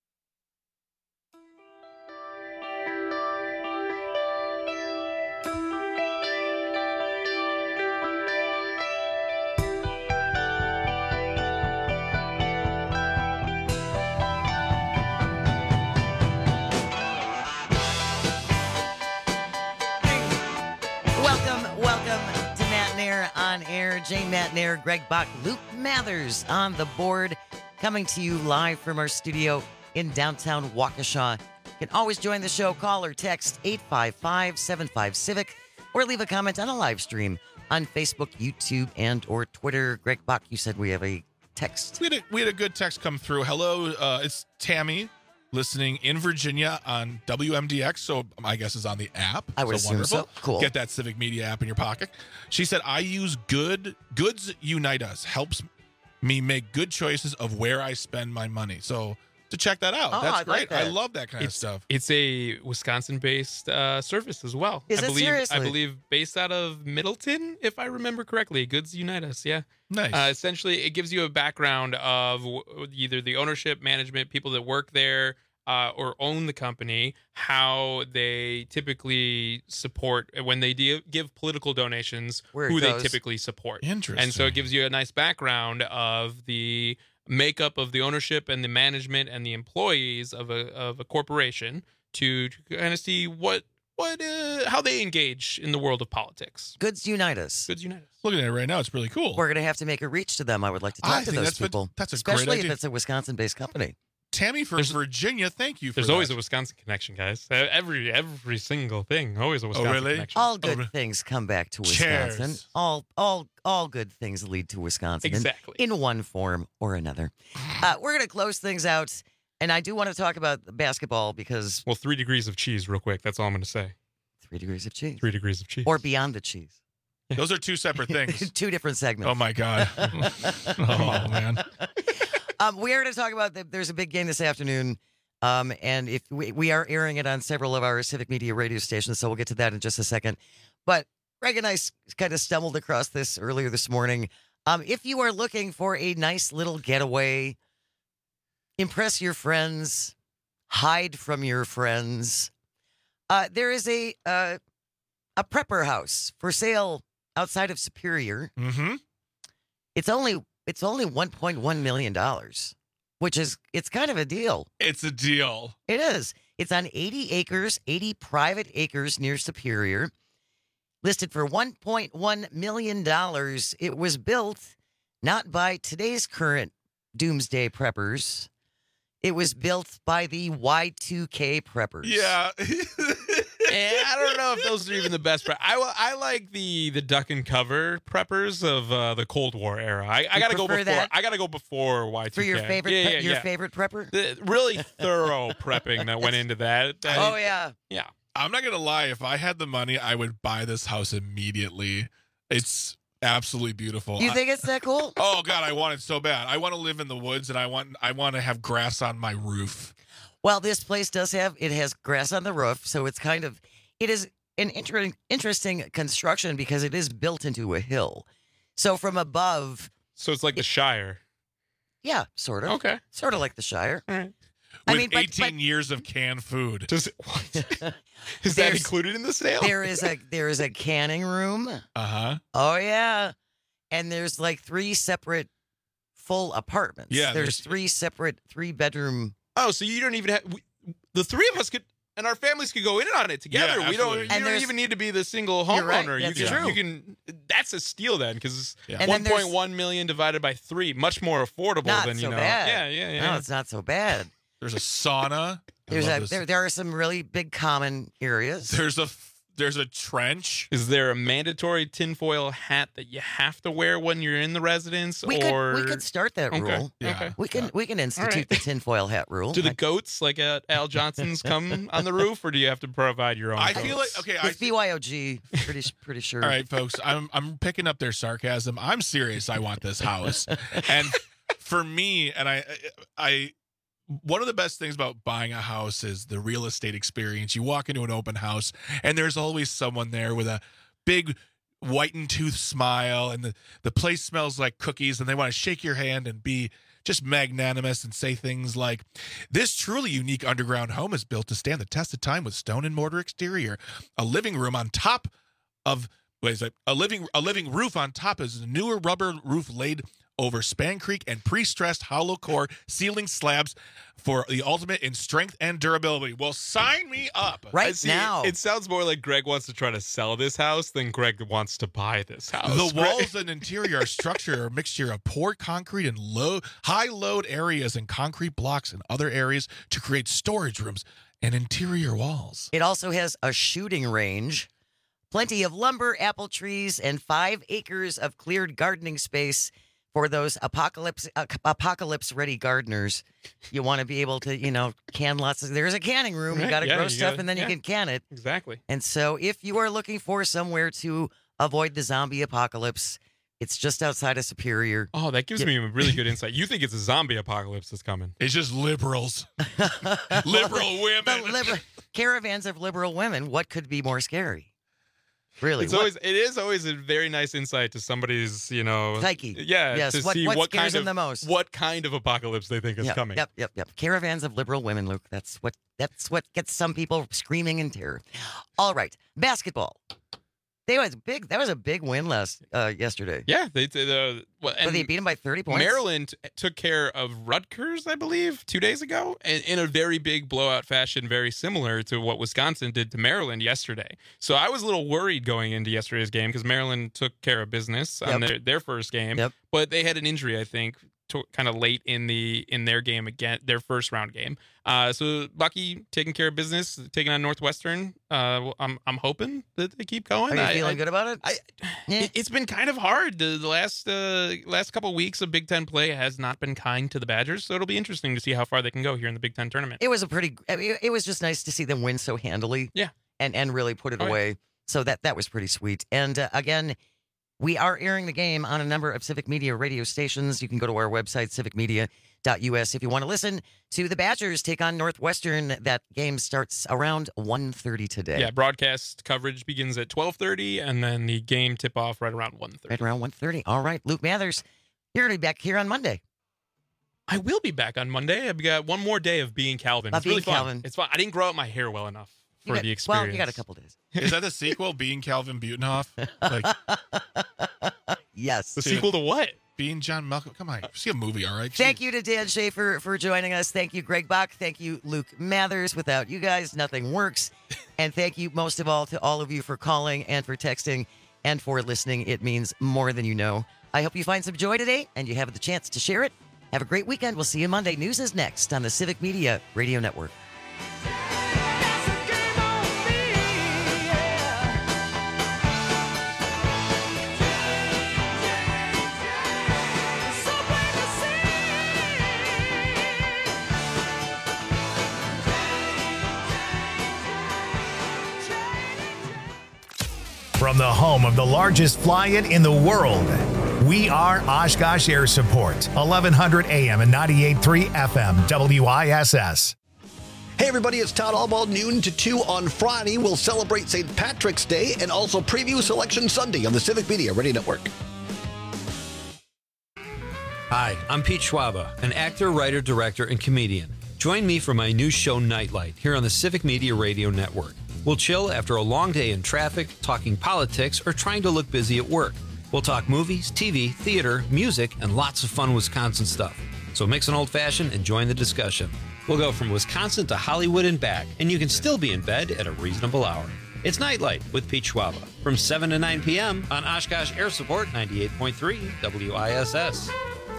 On air, Jane Matnair, Greg Bach, Luke Mathers on the board, coming to you live from our studio in downtown Waukesha. You can always join the show. Call or text eight five five, seven five, Civic, or leave a comment on a live stream on Facebook, YouTube, and or Twitter. Greg Bach, you said we have a text. We had a, we had a good text come through. Hello, uh, it's Tammy, listening in Virginia on W M D X, so I guess is on the app. I would so assume wonderful. so. Cool. Get that Civic Media app in your pocket. She said, I use good Goods Unite Us. Helps me make good choices of where I spend my money. So to check that out. Oh, That's I great. like that. I love that kind it's, of stuff. It's a Wisconsin-based uh, service as well. Is I it believe, seriously? I believe based out of Middleton, if I remember correctly. Goods Unite Us, yeah. Nice. Uh, essentially, it gives you a background of w- either the ownership, management, people that work there, Uh, or own the company, how they typically support when they de- give political donations, Where it who they goes. typically support. Interesting. And so it gives you a nice background of the makeup of the ownership and the management and the employees of a of a corporation to, to kind of see what what uh, how they engage in the world of politics. Goods Unite Us. Goods Unite Us. Looking at it right now, it's really cool. We're going to have to make a reach to them. I would like to talk I to think those that's what- people. that's a great Especially idea. if it's a Wisconsin-based company. Tammy from Virginia, thank you for There's that. always a Wisconsin connection, guys. Uh, Every every single thing, always a Wisconsin really? connection. All good things come back to Wisconsin. Cheers. All all all good things lead to Wisconsin. in- Exactly. In, one form or another. Uh, we're going to close things out, and I do want to talk about basketball because Well, three degrees of cheese, real quick. That's all I'm going to say. three degrees of cheese. Three degrees of cheese. Or beyond the cheese. Those are two separate things. Two different segments. Oh, my God. Oh, man. Um, we are going to talk about the, there's a big game this afternoon, um, and if we, we are airing it on several of our Civic Media radio stations, so we'll get to that in just a second. But Greg and I s- kind of stumbled across this earlier this morning. Um, if you are looking for a nice little getaway, impress your friends, hide from your friends, uh, there is a uh, a prepper house for sale outside of Superior. Mm-hmm. It's only it's only one point one million dollars, which is it's kind of a deal. It's a deal. It is. It's on eighty acres, eighty private acres near Superior, listed for one point one million dollars. It was built not by today's current doomsday preppers. It was built by the Y two K preppers. Yeah. And I don't know if those are even the best. Pre- I, I like the the duck and cover preppers of uh, the Cold War era. I, I You gotta go prefer before. that? I gotta go before Y two K. For your favorite, yeah, pre- yeah, your yeah. favorite prepper. The really thorough prepping that went into that. That- Oh yeah, yeah. I'm not going to lie. If I had the money, I would buy this house immediately. It's absolutely beautiful. You I- think it's that cool? Oh God, I want it so bad. I want to live in the woods, and I want I want to have grass on my roof. Well, this place does have it has grass on the roof, so it's kind of it is an inter- interesting construction because it is built into a hill. So from above, So it's like the Shire. yeah, sort of. Okay. Sort of like the Shire. All right. I With mean, but- eighteen but- years of canned food. Does it, what? Is that There's- included in the sale? There is a there is a canning room. Uh huh. Oh yeah. And there's like three separate full apartments. Yeah, there's, there's- three separate three bedroom. Oh, so you don't even have we, the three of us could. And our families could go in on it together. Yeah, we don't. absolutely. You And don't there's- even need to be the single You're right, homeowner. that's You can. true. You can. That's a steal then, because Yeah. And one then there's- point one million divided by three, much more affordable Not than you so know. bad. Yeah, yeah, yeah. No, it's not so bad. There's a sauna. I There's love a this. there, there are some really big common areas. There's a f- there's a trench. Is there a mandatory tinfoil hat that you have to wear when you're in the residence? We or could we could start that Okay, rule. Yeah. okay. We can we can institute right. the tinfoil hat rule. Do the goats like at Al Johnson's come on the roof, or do you have to provide your own? I goats? feel like okay. I, With B Y O G, pretty pretty sure. all right, folks. I'm I'm picking up their sarcasm. I'm serious. I want this house, and for me, and I I. One of the best things about buying a house is the real estate experience. You walk into an open house, and there's always someone there with a big whitened tooth smile, and the, the place smells like cookies, and they want to shake your hand and be just magnanimous and say things like, "This truly unique underground home is built to stand the test of time with stone and mortar exterior. A living room on top of what is it? A living a living roof on top is a newer rubber roof laid over Span Creek and pre-stressed hollow core ceiling slabs for the ultimate in strength and durability." Well, sign me up. Right I see, now. It sounds more like Greg wants to try to sell this house than Greg wants to buy this house. The Greg- walls and interior are structured are a mixture of poured concrete and low, high load areas and concrete blocks and other areas to create storage rooms and interior walls. It also has a shooting range, plenty of lumber, apple trees, and five acres of cleared gardening space for those apocalypse uh, apocalypse ready gardeners. You want to be able to, you know, can lots of. There's a canning room. You Right, got to yeah, grow you stuff, gotta- and then you yeah. can can it. Exactly. And so, if you are looking for somewhere to avoid the zombie apocalypse, it's just outside of Superior. Oh, that gives Yeah. me a really good insight. You think it's a zombie apocalypse that's coming? It's just liberals. Liberal women. The liber- caravans of liberal women. What could be more scary? Really? It's What- always it is always a very nice insight to somebody's, you know, Psyche. Yeah, Yes, to what- see what what scares kind them of the most. what kind of apocalypse they think is yep, coming. Yep, yep, yep. Caravans of liberal women, Luke. That's what that's what gets some people screaming in terror. All right, basketball. They was big. That was a big win last uh, yesterday. Yeah, they did. Uh, well, But they and beat them by thirty points. Maryland took care of Rutgers, I believe, two days ago, in, in a very big blowout fashion, very similar to what Wisconsin did to Maryland yesterday. So I was a little worried going into yesterday's game because Maryland took care of business on Yep. their, their first game, Yep. but they had an injury, I think, to, kind of late in the in their game again, their first round game. Uh, so Bucky taking care of business, taking on Northwestern. Uh, well, I'm I'm hoping that they keep going. Are you I- feeling I- good about it? I, it, it's been kind of hard. The, the last uh, last couple weeks of Big Ten play has not been kind to the Badgers, so it'll be interesting to see how far they can go here in the Big Ten tournament. It was a pretty. I mean, it was just nice to see them win so handily. Yeah. And and really put it Oh, yeah. away. So that that was pretty sweet. And uh, again, we are airing the game on a number of Civic Media radio stations. You can go to our website, civic media dot u s, if you want to listen to the Badgers take on Northwestern. That game starts around one thirty today. Yeah, broadcast coverage begins at twelve thirty, and then the game tip off right around one thirty. Right around one thirty. All right, Luke Mathers, you're going to be back here on Monday. I will be back on Monday. I've got one more day of being Calvin. Of It's really being fun. Calvin. It's fun. I didn't grow out my hair well enough You for got- the experience. Well, you got a couple days. Is that the sequel, Being Calvin Butenhoff? Like, Yes. The sequel to what? Being John Malcolm. Come on, see a movie, all right? Thank you to Dan Schaefer for joining us. Thank you, Greg Bach. Thank you, Luke Mathers. Without you guys, nothing works. And thank you most of all to all of you for calling and for texting and for listening. It means more than you know. I hope you find some joy today and you have the chance to share it. Have a great weekend. We'll see you Monday. News is next on the Civic Media Radio Network. From the home of the largest fly-in in the world, we are Oshkosh Air Support, eleven hundred A M and ninety-eight point three F M, W I S S. Hey everybody, it's Todd Albaugh, noon to two on Friday. We'll celebrate Saint Patrick's Day and also preview Selection Sunday on the Civic Media Radio Network. Hi, I'm Pete Schwaba, an actor, writer, director, and comedian. Join me for my new show, Nightlight, here on the Civic Media Radio Network. We'll chill after a long day in traffic, talking politics, or trying to look busy at work. We'll talk movies, T V, theater, music, and lots of fun Wisconsin stuff. So mix an old-fashioned and join the discussion. We'll go from Wisconsin to Hollywood and back, and you can still be in bed at a reasonable hour. It's Nightlight with Pete Schwaba from seven to nine p.m. on Oshkosh Air Support ninety-eight point three W I S S.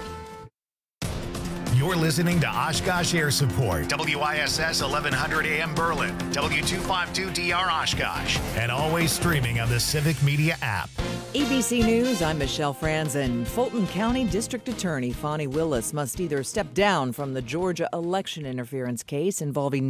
You're listening to Oshkosh Air Support, W I S S eleven hundred A M Berlin, W two fifty-two D R Oshkosh, and always streaming on the Civic Media app. A B C News, I'm Michelle Franzen. Fulton County District Attorney Fonnie Willis must either step down from the Georgia election interference case involving